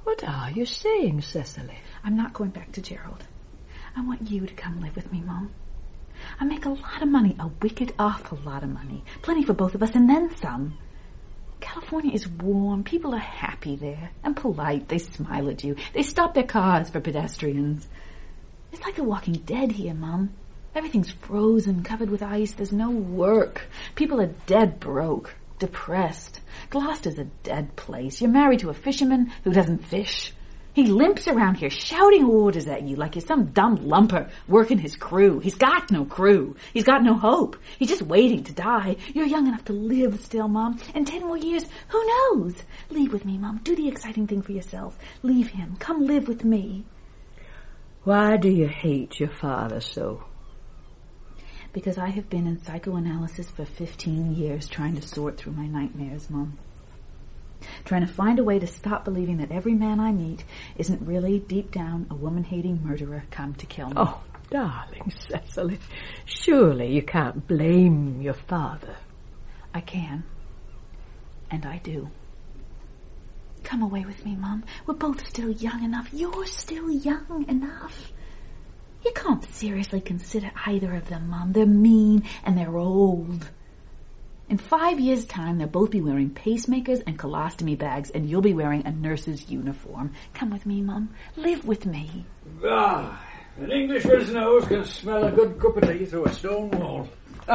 What are you saying, Cecily? I'm not going back to Gerald. I want you to come live with me, Mom. I make a lot of money, a wicked awful lot of money. Plenty for both of us and then some. California is warm. People are happy there and polite. They smile at you. They stop their cars for pedestrians. It's like The Walking Dead here, Mom. Everything's frozen, covered with ice. There's no work. People are dead broke, depressed. Gloucester's a dead place. You're married to a fisherman who doesn't fish. He limps around here shouting orders at you like you're some dumb lumper working his crew. He's got no crew. He's got no hope. He's just waiting to die. You're young enough to live still, Mom. In 10 more years, who knows? Leave with me, Mom. Do the exciting thing for yourself. Leave him. Come live with me. Why do you hate your father so? Because I have been in psychoanalysis for 15 years trying to sort through my nightmares, Mom. Trying to find a way to stop believing that every man I meet isn't really, deep down, a woman-hating murderer come to kill me. Oh, darling Cecily, surely you can't blame your father. I can. And I do. Come away with me, Mom. We're both still young enough. You're still young enough. You can't seriously consider either of them, Mom. They're mean and they're old. In 5 years' time, they'll both be wearing pacemakers and colostomy bags, and you'll be wearing a nurse's uniform. Come with me, Mum. Live with me. Ah, an Englishman's nose can smell a good cup of tea through a stone wall.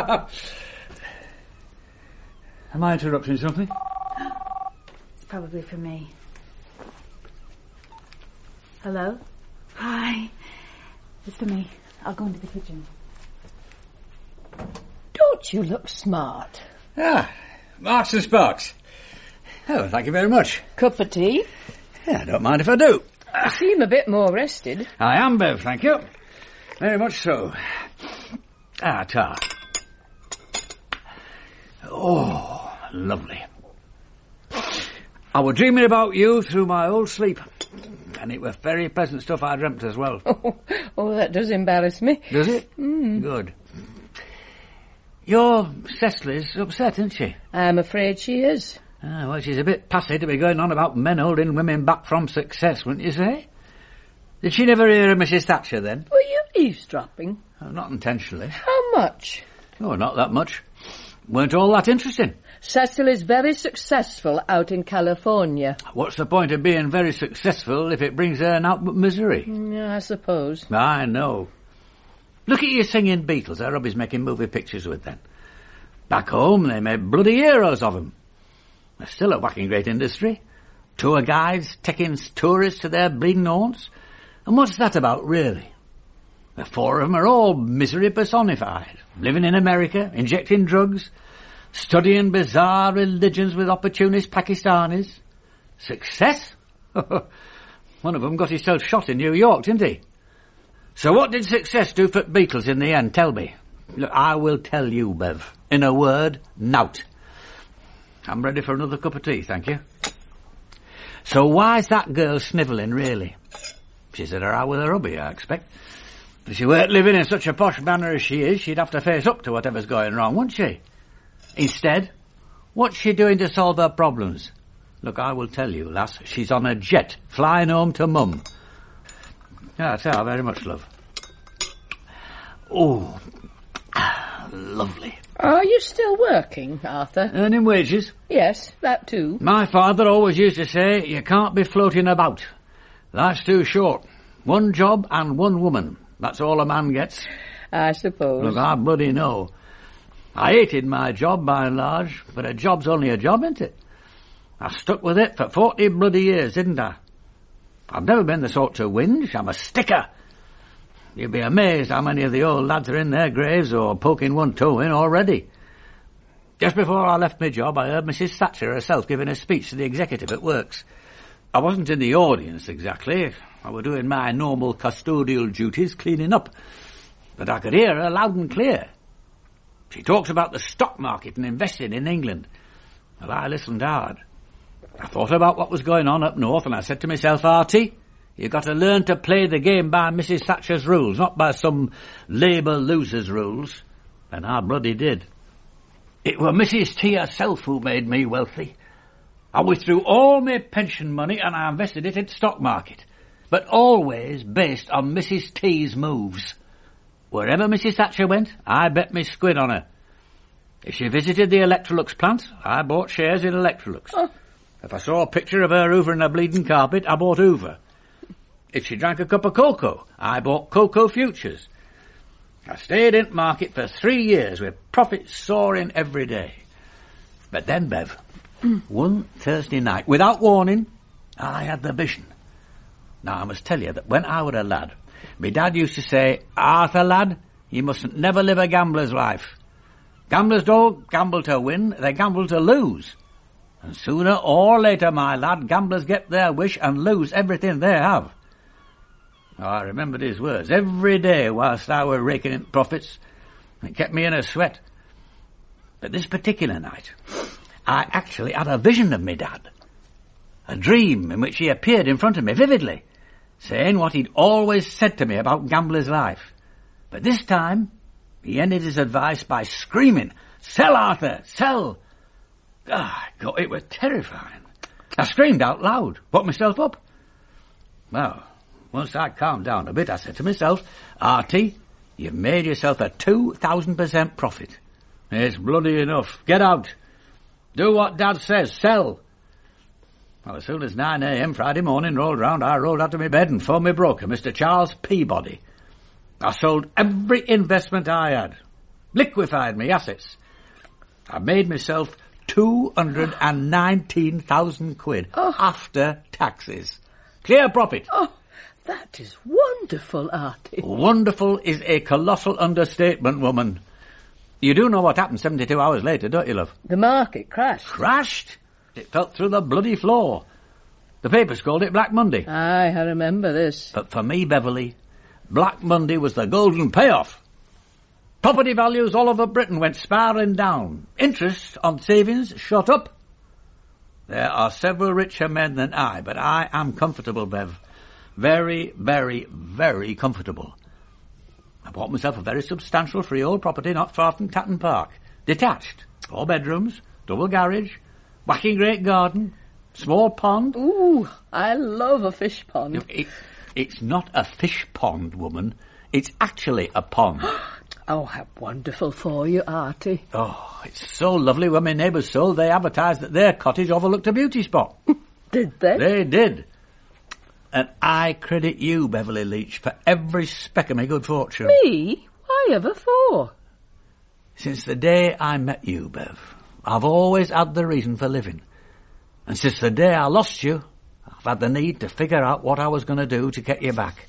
Am I interrupting something? It's probably for me. Hello? Hi. It's for me. I'll go into the kitchen. Don't you look smart? Ah, Marks and Sparks. Oh, thank you very much. Cup of tea? Yeah, I don't mind if I do. You seem a bit more rested. I am, Bev, thank you. Very much so. Ah, tar. Oh, lovely. I was dreaming about you through my old sleep. And it was very pleasant stuff I dreamt as well. Oh, that does embarrass me. Does it? Good. Your Cecily's upset, isn't she? I'm afraid she is. Ah, well, she's a bit passy to be going on about men holding women back from success, wouldn't you say? Did she never hear of Mrs. Thatcher, then? Were you eavesdropping? Oh, not intentionally. How much? Oh, not that much. Weren't all that interesting. Cecily's very successful out in California. What's the point of being very successful if it brings her out but misery? Yeah, I suppose. I know. Look at your singing Beatles. They're Robbie's making movie pictures with them. Back home, they made bloody heroes of them. They're still a whacking great industry. Tour guides taking tourists to their bleeding haunts. And what's that about, really? The four of them are all misery personified. Living in America, injecting drugs, studying bizarre religions with opportunist Pakistanis. Success? One of them got himself shot in New York, didn't he? So what did success do for Beatles in the end? Tell me. Look, I will tell you, Bev. In a word, nout. I'm ready for another cup of tea, thank you. So why's that girl snivelling, really? She's had her out with her hubby, I expect. If she weren't living in such a posh manner as she is, she'd have to face up to whatever's going wrong, wouldn't she? Instead, what's she doing to solve her problems? Look, I will tell you, lass, she's on a jet, flying home to Mum. Yeah, I tell her very much, love. Oh, lovely. Are you still working, Arthur? Earning wages? Yes, that too. My father always used to say, you can't be floating about. Life's too short. One job and one woman. That's all a man gets. I suppose. Look, I bloody know. I hated my job by and large, but a job's only a job, isn't it? I stuck with it for 40 bloody years, didn't I? I've never been the sort to whinge. I'm a sticker. You'd be amazed how many of the old lads are in their graves or poking one toe in already. Just before I left my job, I heard Mrs. Thatcher herself giving a speech to the executive at Works. I wasn't in the audience exactly. I was doing my normal custodial duties, cleaning up. But I could hear her loud and clear. She talks about the stock market and investing in England. Well, I listened hard. I thought about what was going on up north, and I said to myself, Artie, you've got to learn to play the game by Mrs. Thatcher's rules, not by some Labour loser's rules. And I bloody did. It were Mrs. T herself who made me wealthy. I withdrew all my pension money and I invested it in stock market. But always based on Mrs. T's moves. Wherever Mrs. Thatcher went, I bet me squid on her. If she visited the Electrolux plant, I bought shares in Electrolux. Oh. If I saw a picture of her hoovering a bleeding carpet, I bought Hoover. If she drank a cup of cocoa, I bought Cocoa Futures. I stayed in market for 3 years with profits soaring every day. But then, Bev, one Thursday night, without warning, I had the vision. Now, I must tell you that when I was a lad, my dad used to say, Arthur, lad, you mustn't never live a gambler's life. Gamblers don't gamble to win, they gamble to lose. And sooner or later, my lad, gamblers get their wish and lose everything they have. Oh, I remembered his words every day whilst I were raking in profits. It kept me in a sweat. But this particular night, I actually had a vision of me dad. A dream in which he appeared in front of me vividly, saying what he'd always said to me about gambler's life. But this time, he ended his advice by screaming, "Sell, Arthur, sell!" Ah, God, it was terrifying. I screamed out loud, woke myself up. Well, once I calmed down a bit, I said to myself, Artie, you've made yourself a 2,000% profit. It's bloody enough. Get out. Do what Dad says. Sell. Well, as soon as 9 a.m. Friday morning rolled round, I rolled out to my bed and phoned my broker, Mr. Charles Peabody. I sold every investment I had. Liquefied my assets. I made myself 219,000 quid after taxes. Clear profit. Oh, that is wonderful, Artie. Wonderful is a colossal understatement, woman. You do know what happened 72 hours later, don't you, love? The market crashed. Crashed? It fell through the bloody floor. The papers called it Black Monday. Aye, I remember this. But for me, Beverly, Black Monday was the golden payoff. Property values all over Britain went spiralling down. Interest on savings shot up. There are several richer men than I, but I am comfortable, Bev. Very, very, very comfortable. I bought myself a very substantial freehold property not far from Tatton Park. Detached. 4 bedrooms, double garage, whacking great garden, small pond. Ooh, I love a fish pond. It's not a fish pond, woman. It's actually a pond. Oh, how wonderful for you, Artie. Oh, it's so lovely. When my neighbours sold, they advertised that their cottage overlooked a beauty spot. Did they? They did. And I credit you, Beverly Leach, for every speck of my good fortune. Me? Why ever for? Since the day I met you, Bev, I've always had the reason for living. And since the day I lost you, I've had the need to figure out what I was going to do to get you back.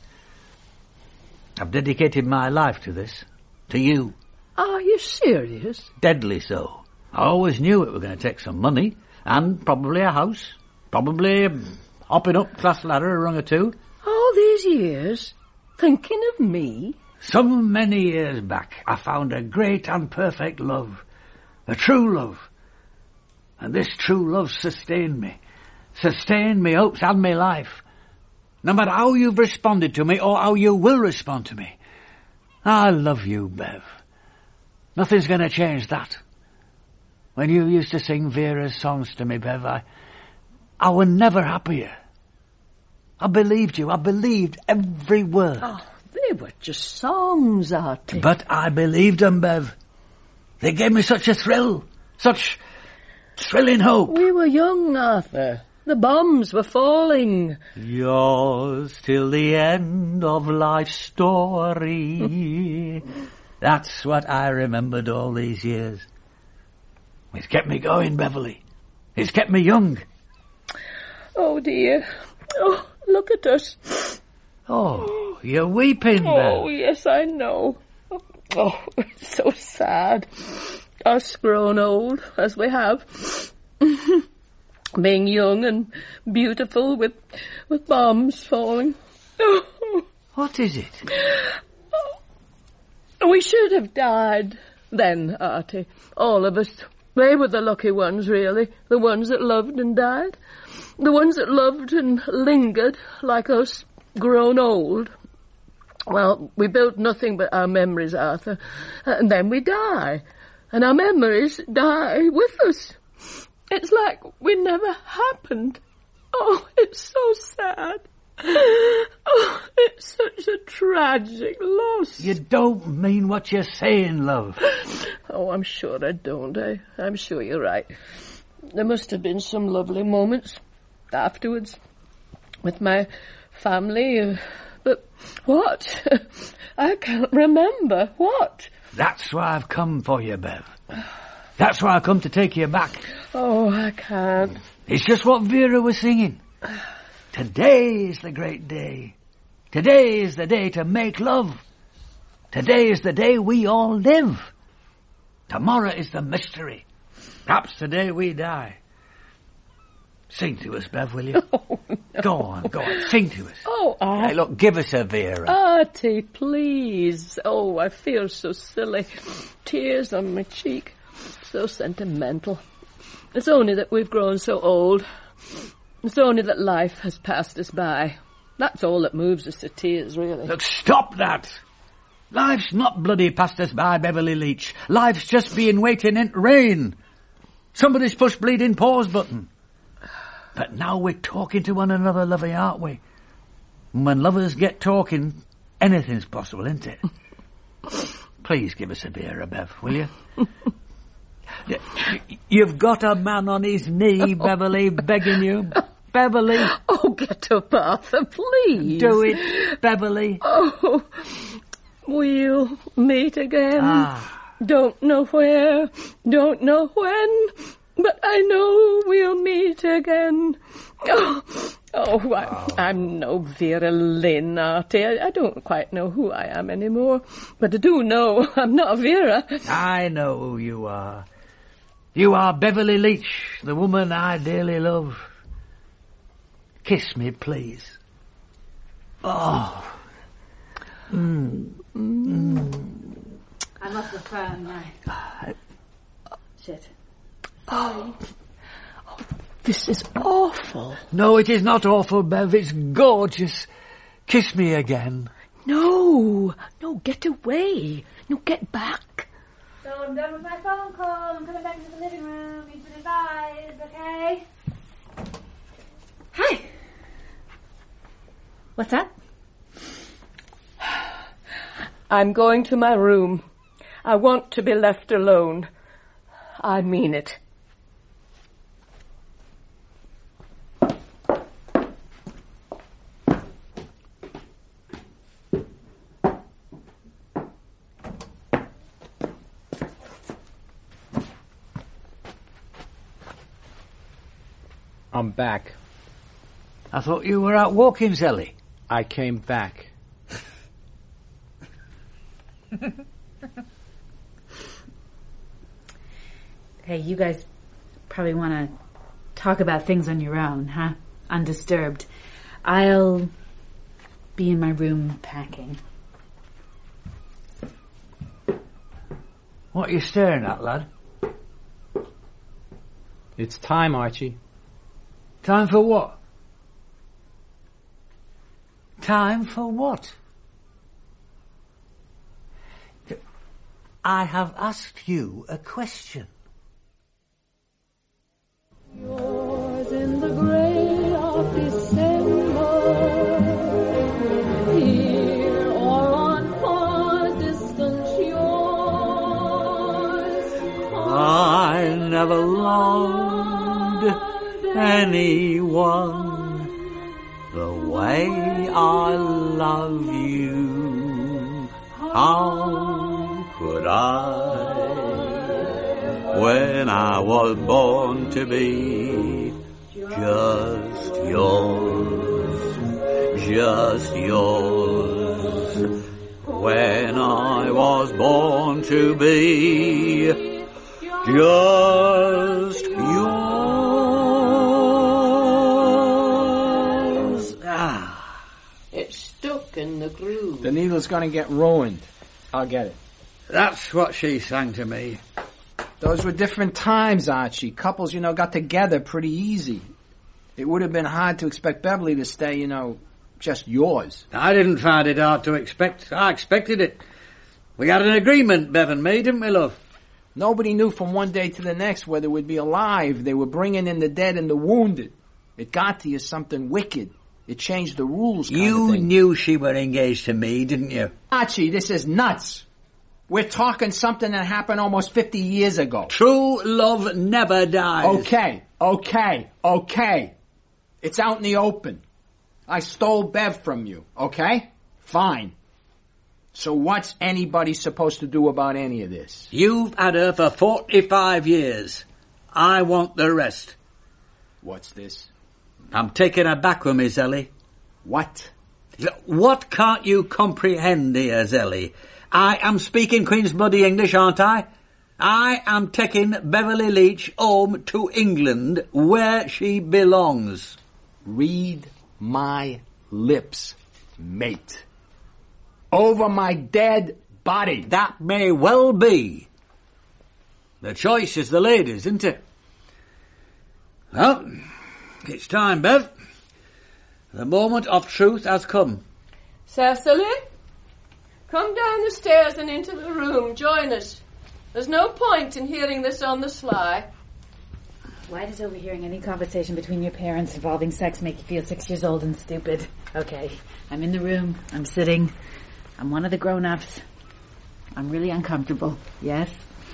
I've dedicated my life to this. To you. Are you serious? Deadly so. I always knew it was going to take some money, and probably a house, probably hopping up class ladder a rung or two. All these years? Thinking of me? Some many years back, I found a great and perfect love. A true love. And this true love sustained me. Sustained me hopes and me life. No matter how you've responded to me or how you will respond to me. I love you, Bev. Nothing's going to change that. When you used to sing Vera's songs to me, Bev, I was never happier. I believed you. I believed every word. Oh, they were just songs, Artie. But I believed them, Bev. They gave me such a thrill. Such thrilling hope. We were young, Arthur. The bombs were falling. Yours till the end of life's story. That's what I remembered all these years. It's kept me going, Beverly. It's kept me young. Oh, dear. Oh, look at us. Oh, you're weeping, Bev. Oh, yes, I know. Oh, it's so sad. Us grown old, as we have. Being young and beautiful with bombs falling. What is it? We should have died then, Artie. All of us. They were the lucky ones, really. The ones that loved and died. The ones that loved and lingered, like us, grown old. Well, we built nothing but our memories, Arthur. And then we die. And our memories die with us. It's like we never happened. Oh, it's so sad. Oh, it's such a tragic loss. You don't mean what you're saying, love. Oh, I'm sure I don't. I'm sure you're right. There must have been some lovely moments afterwards with my family, but what? I can't remember. What? That's why I've come for you, Bev. That's why I've come to take you back. Oh, I can't. It's just what Vera was singing. Today is the great day. Today is the day to make love. Today is the day we all live. Tomorrow is the mystery. Perhaps the day we die. Sing to us, Bev, will you? Oh, no. Go on, sing to us. Oh, Hey, look, give us a Vera. Artie, please. Oh, I feel so silly. Tears on my cheek. So sentimental. It's only that we've grown so old. It's only that life has passed us by. That's all that moves us to tears, really. Look, stop that. Life's not bloody passed us by, Beverly Leach. Life's just been waiting in rain. Somebody's pushed bleeding pause button. But now we're talking to one another, lovey, aren't we? And when lovers get talking, anything's possible, isn't it? Please give us a Vera, Bev, will you? You've got a man on his knee, Beverly, begging you. Beverly. Oh, get up, Arthur, please. Do it, Beverly. Oh, we'll meet again. Don't know where, don't know when, but I know we'll meet again. I'm no Vera Lynn, Artie. I don't quite know who I am anymore, but I do know I'm not Vera. I know who you are. You are Beverly Leach, the woman I dearly love. Kiss me, please. Oh. I lost the phone now. Shit. Sorry. Oh, this is awful. No, it is not awful, Bev. It's gorgeous. Kiss me again. No, get away. No, get back. So I'm done with my phone call. I'm coming back into the living room. You've been advised, okay? Hi. What's that? I'm going to my room. I want to be left alone. I mean it. I'm back. I thought you were out walking, Sally. I came back. Hey, you guys probably want to talk about things on your own, huh? Undisturbed. I'll be in my room packing. What are you staring at, lad? It's time, Archie. Time for what? Time for what? I have asked you a question. Yours in the grey of December, here or on far distant shores. I never loved anyone the way I love you. How could I, when I was born to be just yours, when I was born to be just yours. It's stuck in the groove. The needle's going to get ruined. I'll get it. That's what she sang to me. Those were different times, Archie. Couples, got together pretty easy. It would have been hard to expect Beverly to stay, just yours. I didn't find it hard to expect. I expected it. We had an agreement, Bev and me, didn't we, love? Nobody knew from one day to the next whether we'd be alive. They were bringing in the dead and the wounded. It got to you something wicked. It changed the rules. You knew she were engaged to me, didn't you? Archie, this is nuts. We're talking something that happened almost 50 years ago. True love never dies. Okay. It's out in the open. I stole Bev from you, okay? Fine. So what's anybody supposed to do about any of this? You've had her for 45 years. I want the rest. What's this? I'm taking her back with me, Zelly. What? What can't you comprehend here, Zelly? I am speaking Queen's bloody English, aren't I? I am taking Beverly Leach home to England, where she belongs. Read my lips, mate. Over my dead body. That may well be. The choice is the lady's, isn't it? Well, it's time, Bev. The moment of truth has come. Cecily, come down the stairs and into the room. Join us. There's no point in hearing this on the sly. Why does overhearing any conversation between your parents involving sex make you feel 6 years old and stupid? Okay, I'm in the room. I'm sitting. I'm one of the grown-ups. I'm really uncomfortable. Yes?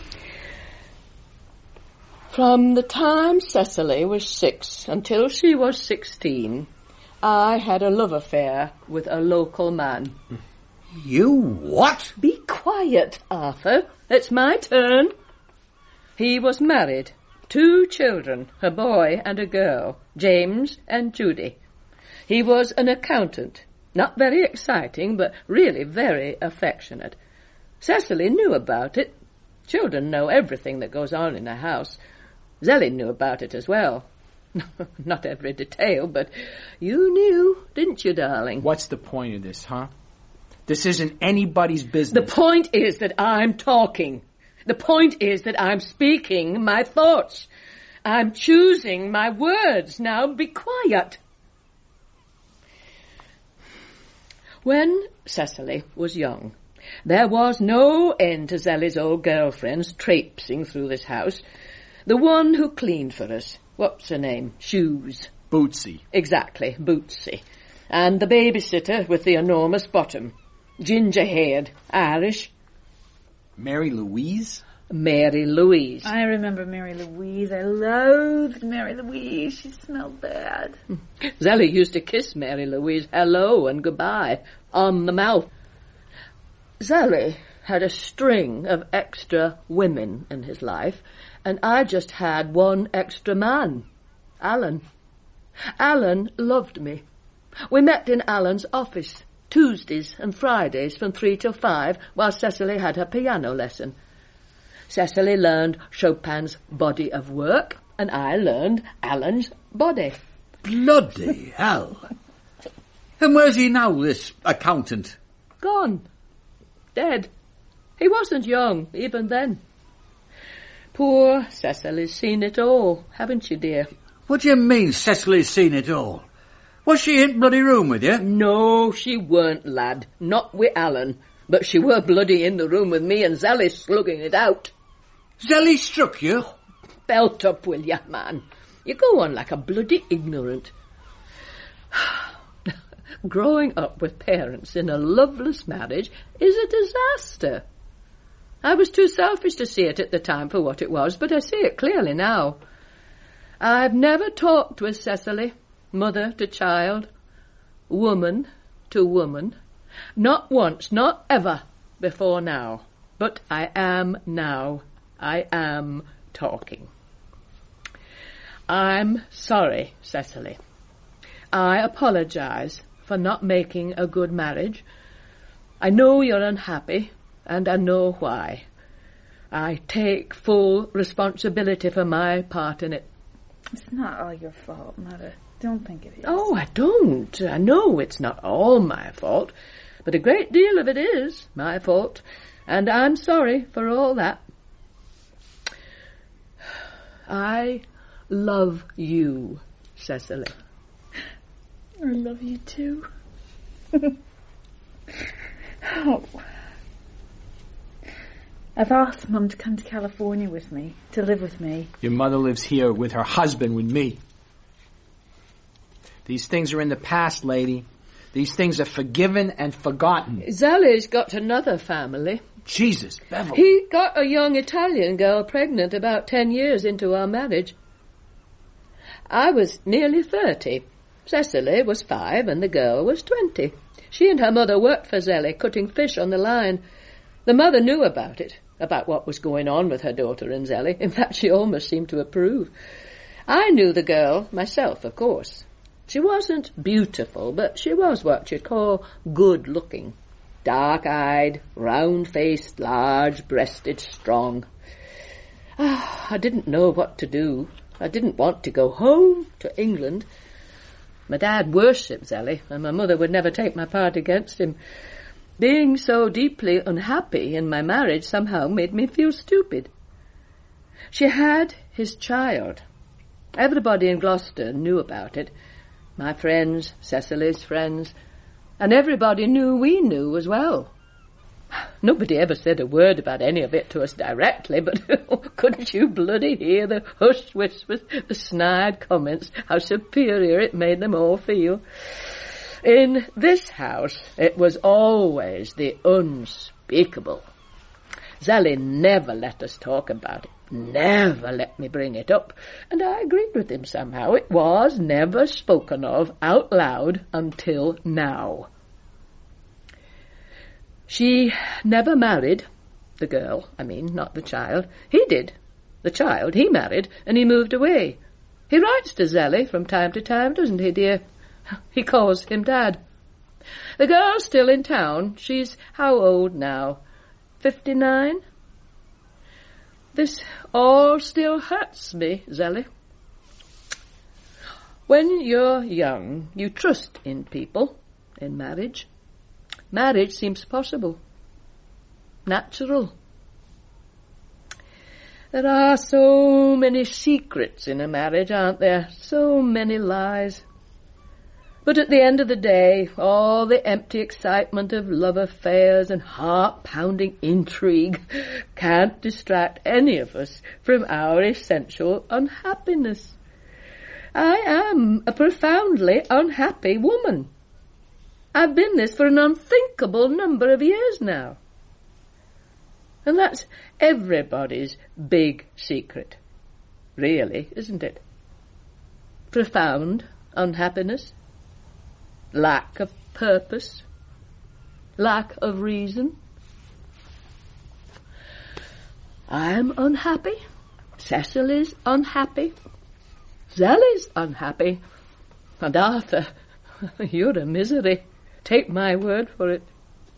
From the time Cecily was 6 until she was 16, I had a love affair with a local man. You what? Be quiet, Arthur. It's my turn. He was married. 2 children, a boy and a girl, James and Judy. He was an accountant. Not very exciting, but really very affectionate. Cecily knew about it. Children know everything that goes on in a house. Zelly knew about it as well. Not every detail, but you knew, didn't you, darling? What's the point of this, huh? This isn't anybody's business. The point is that I'm talking. The point is that I'm speaking my thoughts. I'm choosing my words. Now be quiet. When Cecily was young, there was no end to Zelly's old girlfriends traipsing through this house. The one who cleaned for us. What's her name? Shoes. Bootsy. Exactly, Bootsy. And the babysitter with the enormous bottom. Ginger-haired, Irish. Mary Louise? Mary Louise. I remember Mary Louise. I loathed Mary Louise. She smelled bad. Zelly used to kiss Mary Louise hello and goodbye on the mouth. Zelly had a string of extra women in his life, and I just had one extra man, Alan. Alan loved me. We met in Alan's office, Tuesdays and Fridays from 3 till 5, while Cecily had her piano lesson. Cecily learned Chopin's Body of Work, and I learned Alan's body. Bloody hell. And where's he now, this accountant? Gone. Dead. He wasn't young, even then. Poor Cecily's seen it all, haven't you, dear? What do you mean, Cecily's seen it all? Was she in bloody room with you? No, she weren't, lad. Not with Alan. But she were bloody in the room with me and Zelly slugging it out. Zelly struck you? Belt up, will ya, man? You go on like a bloody ignorant. Growing up with parents in a loveless marriage is a disaster. I was too selfish to see it at the time for what it was, but I see it clearly now. I've never talked with Cecily, mother to child, woman to woman, not once, not ever, before now. But I am now. I am talking. I'm sorry, Cecily. I apologize for not making a good marriage. I know you're unhappy, and I know why. I take full responsibility for my part in it. It's not all your fault, Mother. Don't think it is. Oh, I don't. I know it's not all my fault, but a great deal of it is my fault, and I'm sorry for all that. I love you, Cecily. I love you too. Oh. I've asked Mum to come to California with me, to live with me. Your mother lives here with her husband, with me. These things are in the past, lady. These things are forgiven and forgotten. Zelly's got another family. Jesus, Beverly. He got a young Italian girl pregnant about 10 years into our marriage. I was nearly 30. Cecily was 5 and the girl was 20. She and her mother worked for Zelly, cutting fish on the line. The mother knew about it, about what was going on with her daughter and Zelly. In fact, she almost seemed to approve. I knew the girl myself, of course. She wasn't beautiful, but she was what you'd call good-looking. Dark-eyed, round-faced, large-breasted, strong. I didn't know what to do. I didn't want to go home to England. My dad worshipped Zelly, and my mother would never take my part against him. Being so deeply unhappy in my marriage somehow made me feel stupid. She had his child. Everybody in Gloucester knew about it. My friends, Cecily's friends, and everybody knew we knew as well. Nobody ever said a word about any of it to us directly, but couldn't you bloody hear the hushed whispers, the snide comments, how superior it made them all feel? In this house, it was always the unspeakable. Zelly never let us talk about it, never let me bring it up, and I agreed with him somehow. It was never spoken of out loud until now. She never married, the girl, not the child. He did. The child, he married, and he moved away. He writes to Zelly from time to time, doesn't he, dear? He calls him Dad. The girl's still in town. She's how old now? 59? This all still hurts me, Zelly. When you're young, you trust in people, in marriage. Marriage seems possible, natural. There are so many secrets in a marriage, aren't there? So many lies. But at the end of the day, all the empty excitement of love affairs and heart-pounding intrigue can't distract any of us from our essential unhappiness. I am a profoundly unhappy woman. I've been this for an unthinkable number of years now. And that's everybody's big secret, really, isn't it? Profound unhappiness. Lack of purpose, lack of reason. I'm unhappy, Cecily's unhappy, Zelly's unhappy, and Arthur, you're a misery. Take my word for it.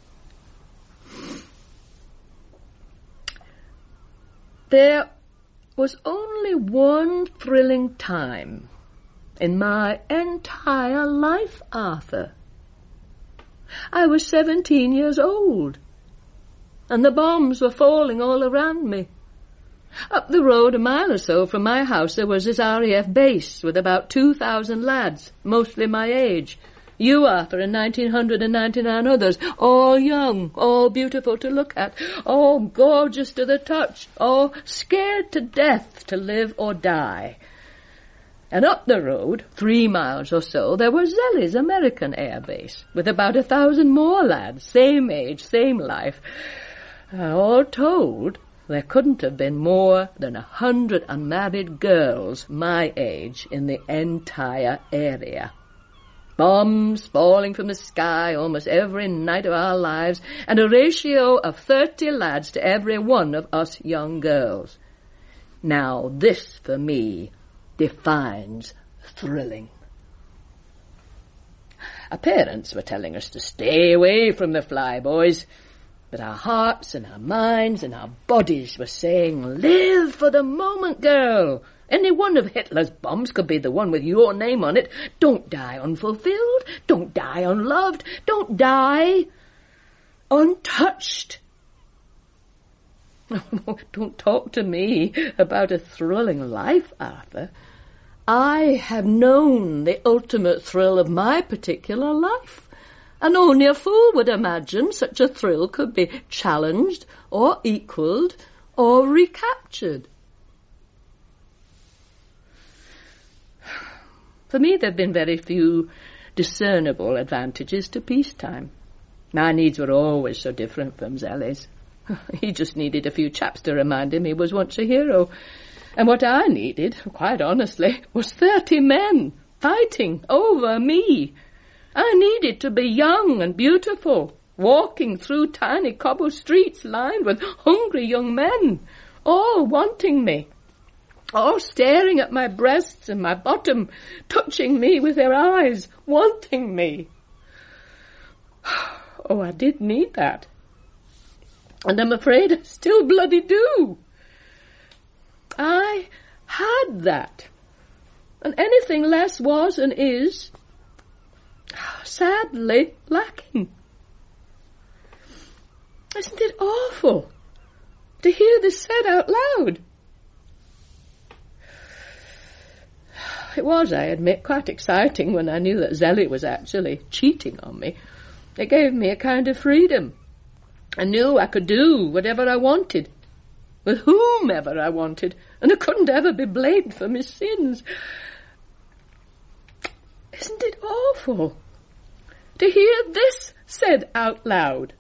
There was only one thrilling time in my entire life, Arthur. I was 17 years old, and the bombs were falling all around me. Up the road, a mile or so from my house, there was this RAF base with about 2,000 lads, mostly my age. You, Arthur, and 1,999 others, all young, all beautiful to look at, all gorgeous to the touch, all scared to death to live or die. And up the road, 3 miles or so, there was Zelly's American air base, with about 1,000 more lads, same age, same life. All told, there couldn't have been more than 100 unmarried girls my age in the entire area. Bombs falling from the sky almost every night of our lives, and a ratio of 30 lads to every one of us young girls. Now this, for me, defines thrilling. Our parents were telling us to stay away from the flyboys, but our hearts and our minds and our bodies were saying, live for the moment, girl. Any one of Hitler's bombs could be the one with your name on it. Don't die unfulfilled. Don't die unloved. Don't die untouched. No, don't talk to me about a thrilling life, Arthur. I have known the ultimate thrill of my particular life. and only a fool would imagine such a thrill could be challenged or equalled or recaptured. For me, there have been very few discernible advantages to peacetime. My needs were always so different from Zelly's. He just needed a few chaps to remind him he was once a hero. And what I needed, quite honestly, was 30 men fighting over me. I needed to be young and beautiful, walking through tiny cobble streets lined with hungry young men, all wanting me, all staring at my breasts and my bottom, touching me with their eyes, wanting me. Oh, I did need that. And I'm afraid I still bloody do. I had that. And anything less was and is sadly lacking. Isn't it awful to hear this said out loud? It was, I admit, quite exciting when I knew that Zelly was actually cheating on me. It gave me a kind of freedom. I knew I could do whatever I wanted, with whomever I wanted, and I couldn't ever be blamed for my sins. Isn't it awful to hear this said out loud?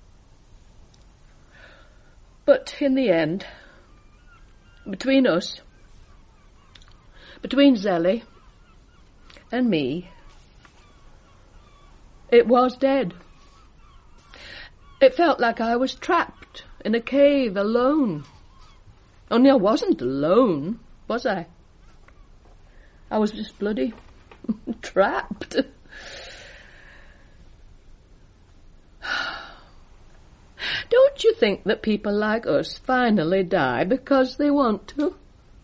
But in the end, between us, between Zelly and me, it was dead. It felt like I was trapped in a cave alone. Only I wasn't alone, was I? I was just bloody trapped. Don't you think that people like us finally die because they want to?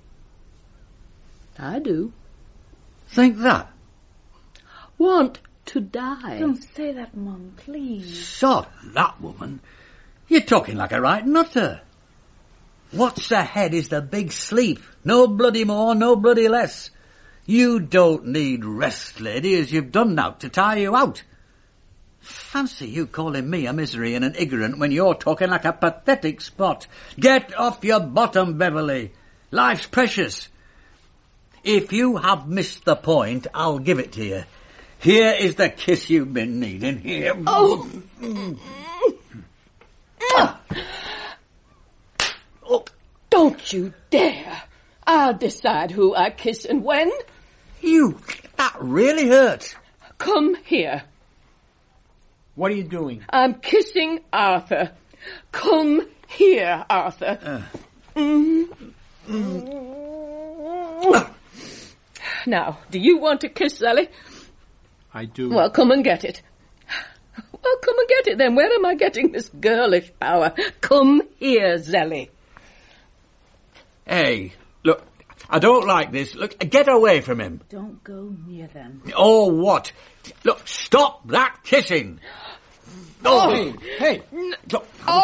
I do. Think that? Want to die. Don't say that, Mum, please. Sod that, woman. You're talking like a right nutter. What's ahead is the big sleep. No bloody more, no bloody less. You don't need rest, lady, as you've done now to tire you out. Fancy you calling me a misery and an ignorant when you're talking like a pathetic spot. Get off your bottom, Beverly. Life's precious. If you have missed the point, I'll give it to you. Here is the kiss you've been needing. Here. Oh! Oh, don't you dare. I'll decide who I kiss and when. That really hurt. Come here. What are you doing? I'm kissing Arthur. Come here, Arthur. Now, do you want to kiss Sally? I do. Well, come and get it. Well, come and get it then. Where am I getting this girlish power? Come here, Zelly. Hey, look, I don't like this. Look, get away from him. Don't go near them. Oh, what? Look, stop that kissing. Oh, Hey! look,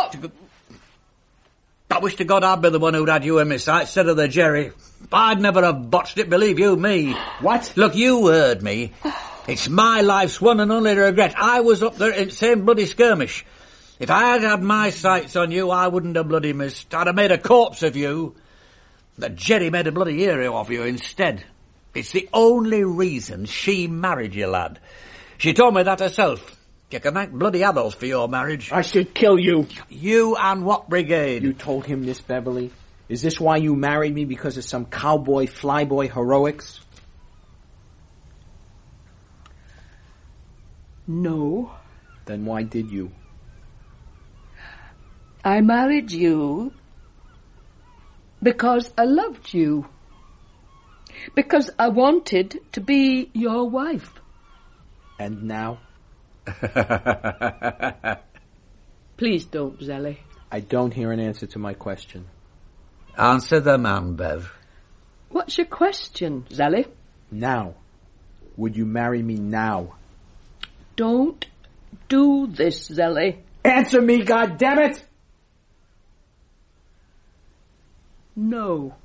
I wish to God I'd be the one who'd had you in my sight instead of the Jerry. I'd never have botched it, believe you me. What? Look, you heard me. It's my life's one and only regret. I was up there in the same bloody skirmish. If I had had my sights on you, I wouldn't have bloody missed. I'd have made a corpse of you. The Jerry made a bloody hero of you instead. It's the only reason she married you, lad. She told me that herself. You can thank bloody adults for your marriage. I should kill you. You and what brigade? You told him this, Beverly? Is this why you married me, because of some cowboy, flyboy heroics? No. Then why did you? I married you because I loved you. Because I wanted to be your wife. And now? Please don't, Zelly. I don't hear an answer to my question. Answer the man, Bev. What's your question, Zelly? Now. Would you marry me now? Don't do this, Zelly. Answer me, goddammit! No.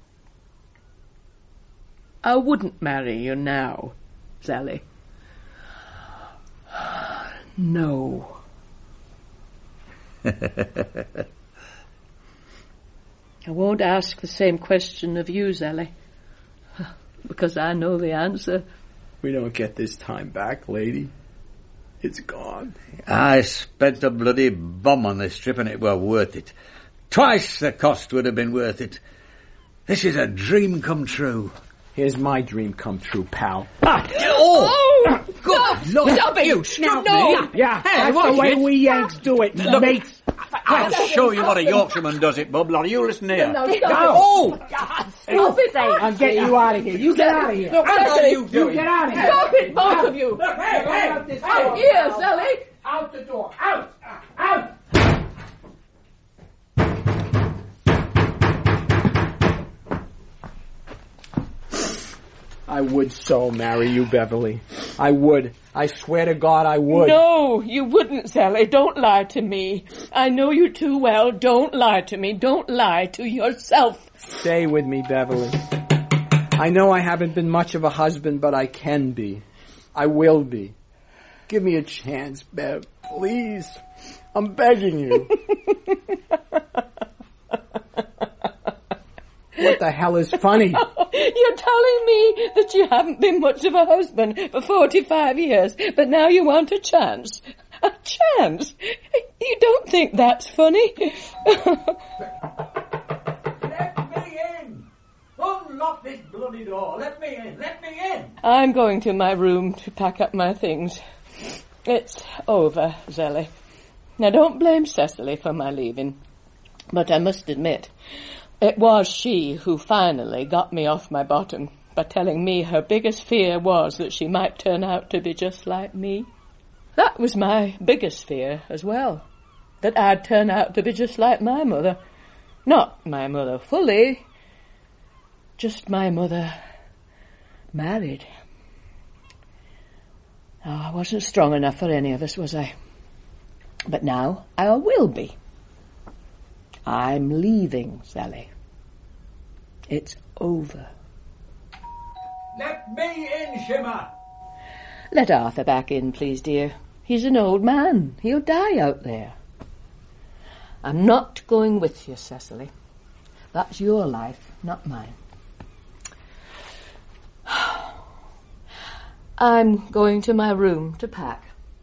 I wouldn't marry you now, Zelly. No. I won't ask the same question of you, Zelly, because I know the answer. We don't get this time back, lady. It's gone. I spent a bloody bomb on this trip and it were worth it. Twice the cost would have been worth it. This is a dream come true. Here's my dream come true, pal. Oh! Good No, Lord, stop it! you stop No! me. Yeah, Hey, that's the way it. we Yanks do it, Look. mates. I'll show you what a Yorkshireman does it, Bub. Now, you listen here. No, Go. stop it! I'm getting you out of here. You get out of here. No, Zelly! you doing? Get out of here. Stop it, both of you! Hey, Out here, Zelly! Out the door. Out. Out. I would so marry you, Beverly. I would. I swear to God I would. No, you wouldn't, Sally. Don't lie to me. I know you too well. Don't lie to me. Don't lie to yourself. Stay with me, Beverly. I know I haven't been much of a husband, but I can be. I will be. Give me a chance, Bev. Please. I'm begging you. What the hell is funny? You're telling me that you haven't been much of a husband for 45 years, but now you want a chance. A chance? You don't think that's funny? Let me in. Unlock this bloody door. Let me in. Let me in. I'm going to my room to pack up my things. It's over, Zelly. Now don't blame Cecily for my leaving, but I must admit, it was she who finally got me off my bottom by telling me her biggest fear was that she might turn out to be just like me. That was my biggest fear as well, that I'd turn out to be just like my mother. Not my mother fully, just my mother married. Oh, I wasn't strong enough for any of us, was I? But now I will be. I'm leaving, Sally. It's over. Let me in, Shimmer. Let Arthur back in, please, dear. He's an old man. He'll die out there. I'm not going with you, Cecily. That's your life, not mine. I'm going to my room to pack.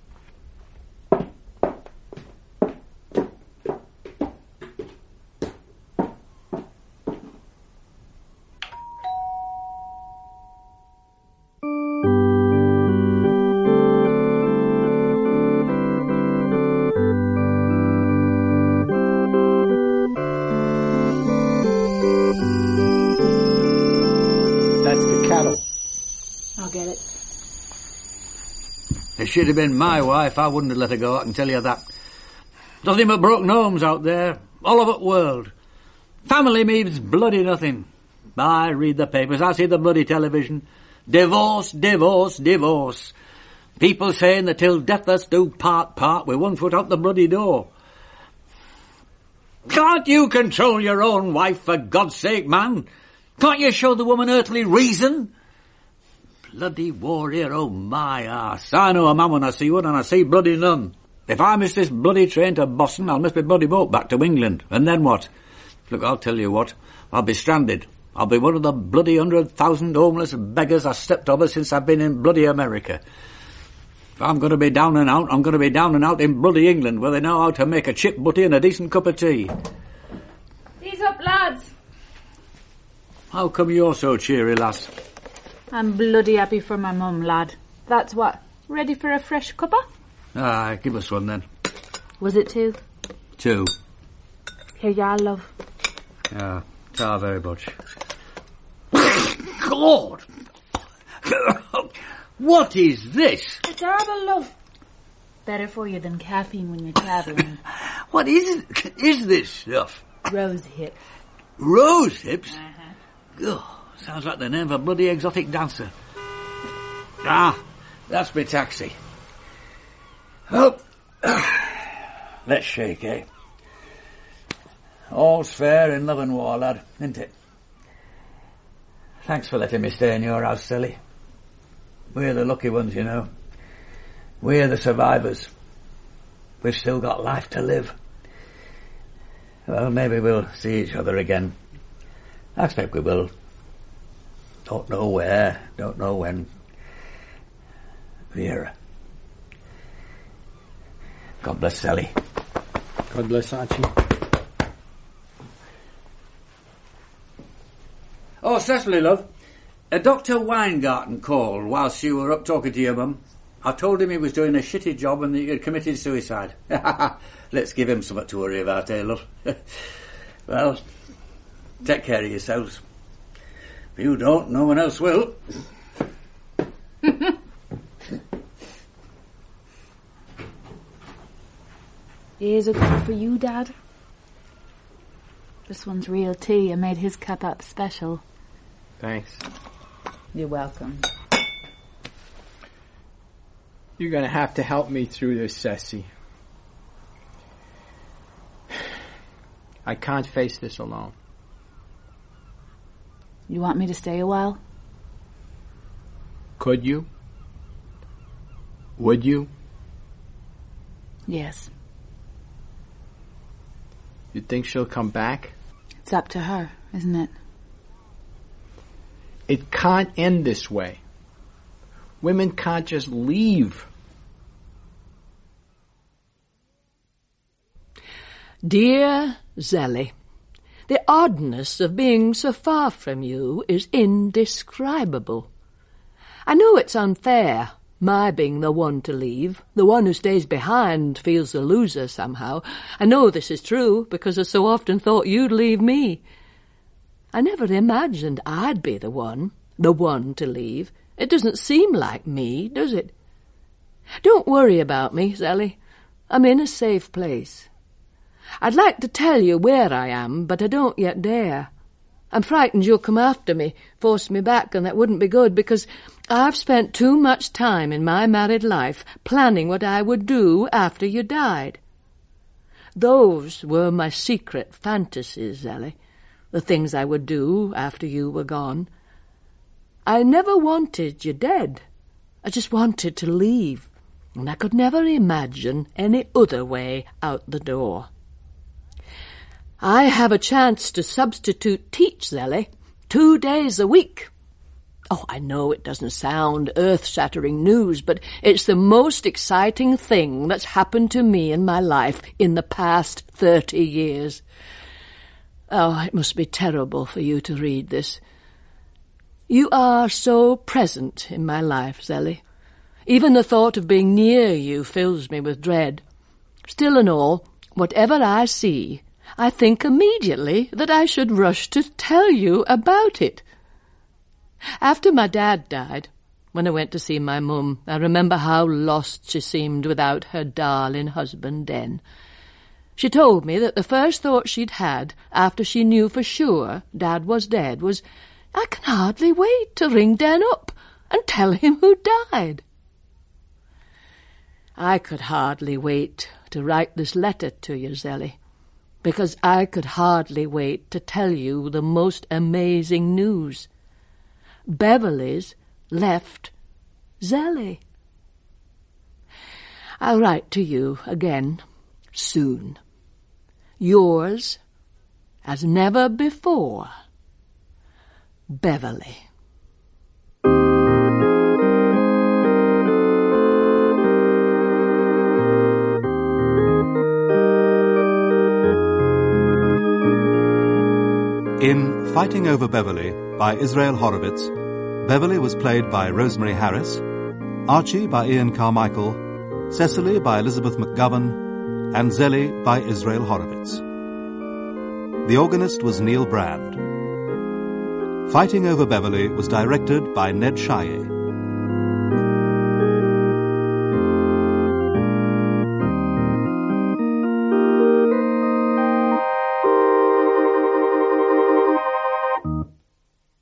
If she'd have been my wife, I wouldn't have let her go, I can tell you that. Nothing but broken homes out there, all over the world. Family means bloody nothing. I read the papers, I see the bloody television. Divorce, divorce, divorce. People saying that till death us do part with one foot out the bloody door. Can't you control your own wife, for God's sake, man? Can't you show the woman earthly reason? Bloody war here, oh my arse. I know a man when I see one, and I see bloody none. If I miss this bloody train to Boston, I'll miss my bloody boat back to England. And then what? Look, I'll tell you what. I'll be stranded. I'll be one of the bloody 100,000 homeless beggars I've stepped over since I've been in bloody America. If I'm going to be down and out, I'm going to be down and out in bloody England, where they know how to make a chip butty and a decent cup of tea. Ease up, lads. How come you're so cheery, lass? I'm bloody happy for my mum, lad. That's what. Ready for a fresh cuppa? Ah, give us one then. Was it 2? 2. Here you are, love. Yeah, ta very much. God! What is this? It's herbal, love. Better for you than caffeine when you're travelling. What is this stuff? Rose hip. Rose hips? Uh-huh. Oh, sounds like the name of a bloody exotic dancer. Ah, that's my taxi. Oh, let's shake, eh? All's fair in love and war, lad, isn't it? Thanks for letting me stay in your house, Sally. We're the lucky ones, you know. We're the survivors. we've still got life to live. Well, maybe we'll see each other again. I expect we will. Don't know where, don't know when. Vera. God bless Sally. God bless Archie. Oh, Cecily, love. Dr. Weingarten called whilst you were up talking to your mum. I told him he was doing a shitty job and that he had committed suicide. Let's give him something to worry about, eh, love? Well, take care of yourselves. If you don't, no one else will. Here's a cup for you, Dad. This one's real tea. I made his cup up special. Thanks. You're welcome. You're going to have to help me through this, Ceci. I can't face this alone. You want me to stay a while? Could you? Would you? Yes. You think she'll come back? It's up to her, isn't it? It can't end this way. Women can't just leave. Dear Zelly, the oddness of being so far from you is indescribable. I know it's unfair, my being the one to leave. The one who stays behind feels the loser somehow. I know this is true because I so often thought you'd leave me. I never imagined I'd be the one to leave. It doesn't seem like me, does it? Don't worry about me, Zelly. I'm in a safe place. I'd like to tell you where I am, but I don't yet dare. I'm frightened you'll come after me, force me back, and that wouldn't be good, because I've spent too much time in my married life planning what I would do after you died. Those were my secret fantasies, Zelly, the things I would do after you were gone. I never wanted you dead. I just wanted to leave, and I could never imagine any other way out the door. I have a chance to substitute teach, Zelly, 2 days a week. Oh, I know it doesn't sound earth-shattering news, but it's the most exciting thing that's happened to me in my life in the past 30 years. Oh, it must be terrible for you to read this. You are so present in my life, Zelly. Even the thought of being near you fills me with dread. Still and all, whatever I see, I think immediately that I should rush to tell you about it. After my dad died, when I went to see my mum, I remember how lost she seemed without her darling husband Den. She told me that the first thought she'd had after she knew for sure Dad was dead was, I can hardly wait to ring Den up and tell him who died. I could hardly wait to write this letter to you, Zelly, because I could hardly wait to tell you the most amazing news. Beverly's left Zelly. I'll write to you again soon. Yours, as never before, Beverly. In Fighting Over Beverly by Israel Horovitz, Beverly was played by Rosemary Harris, Archie by Ian Carmichael, Cecily by Elizabeth McGovern, and Zelly by Israel Horovitz. The organist was Neil Brand. Fighting Over Beverly was directed by Ned Shaye.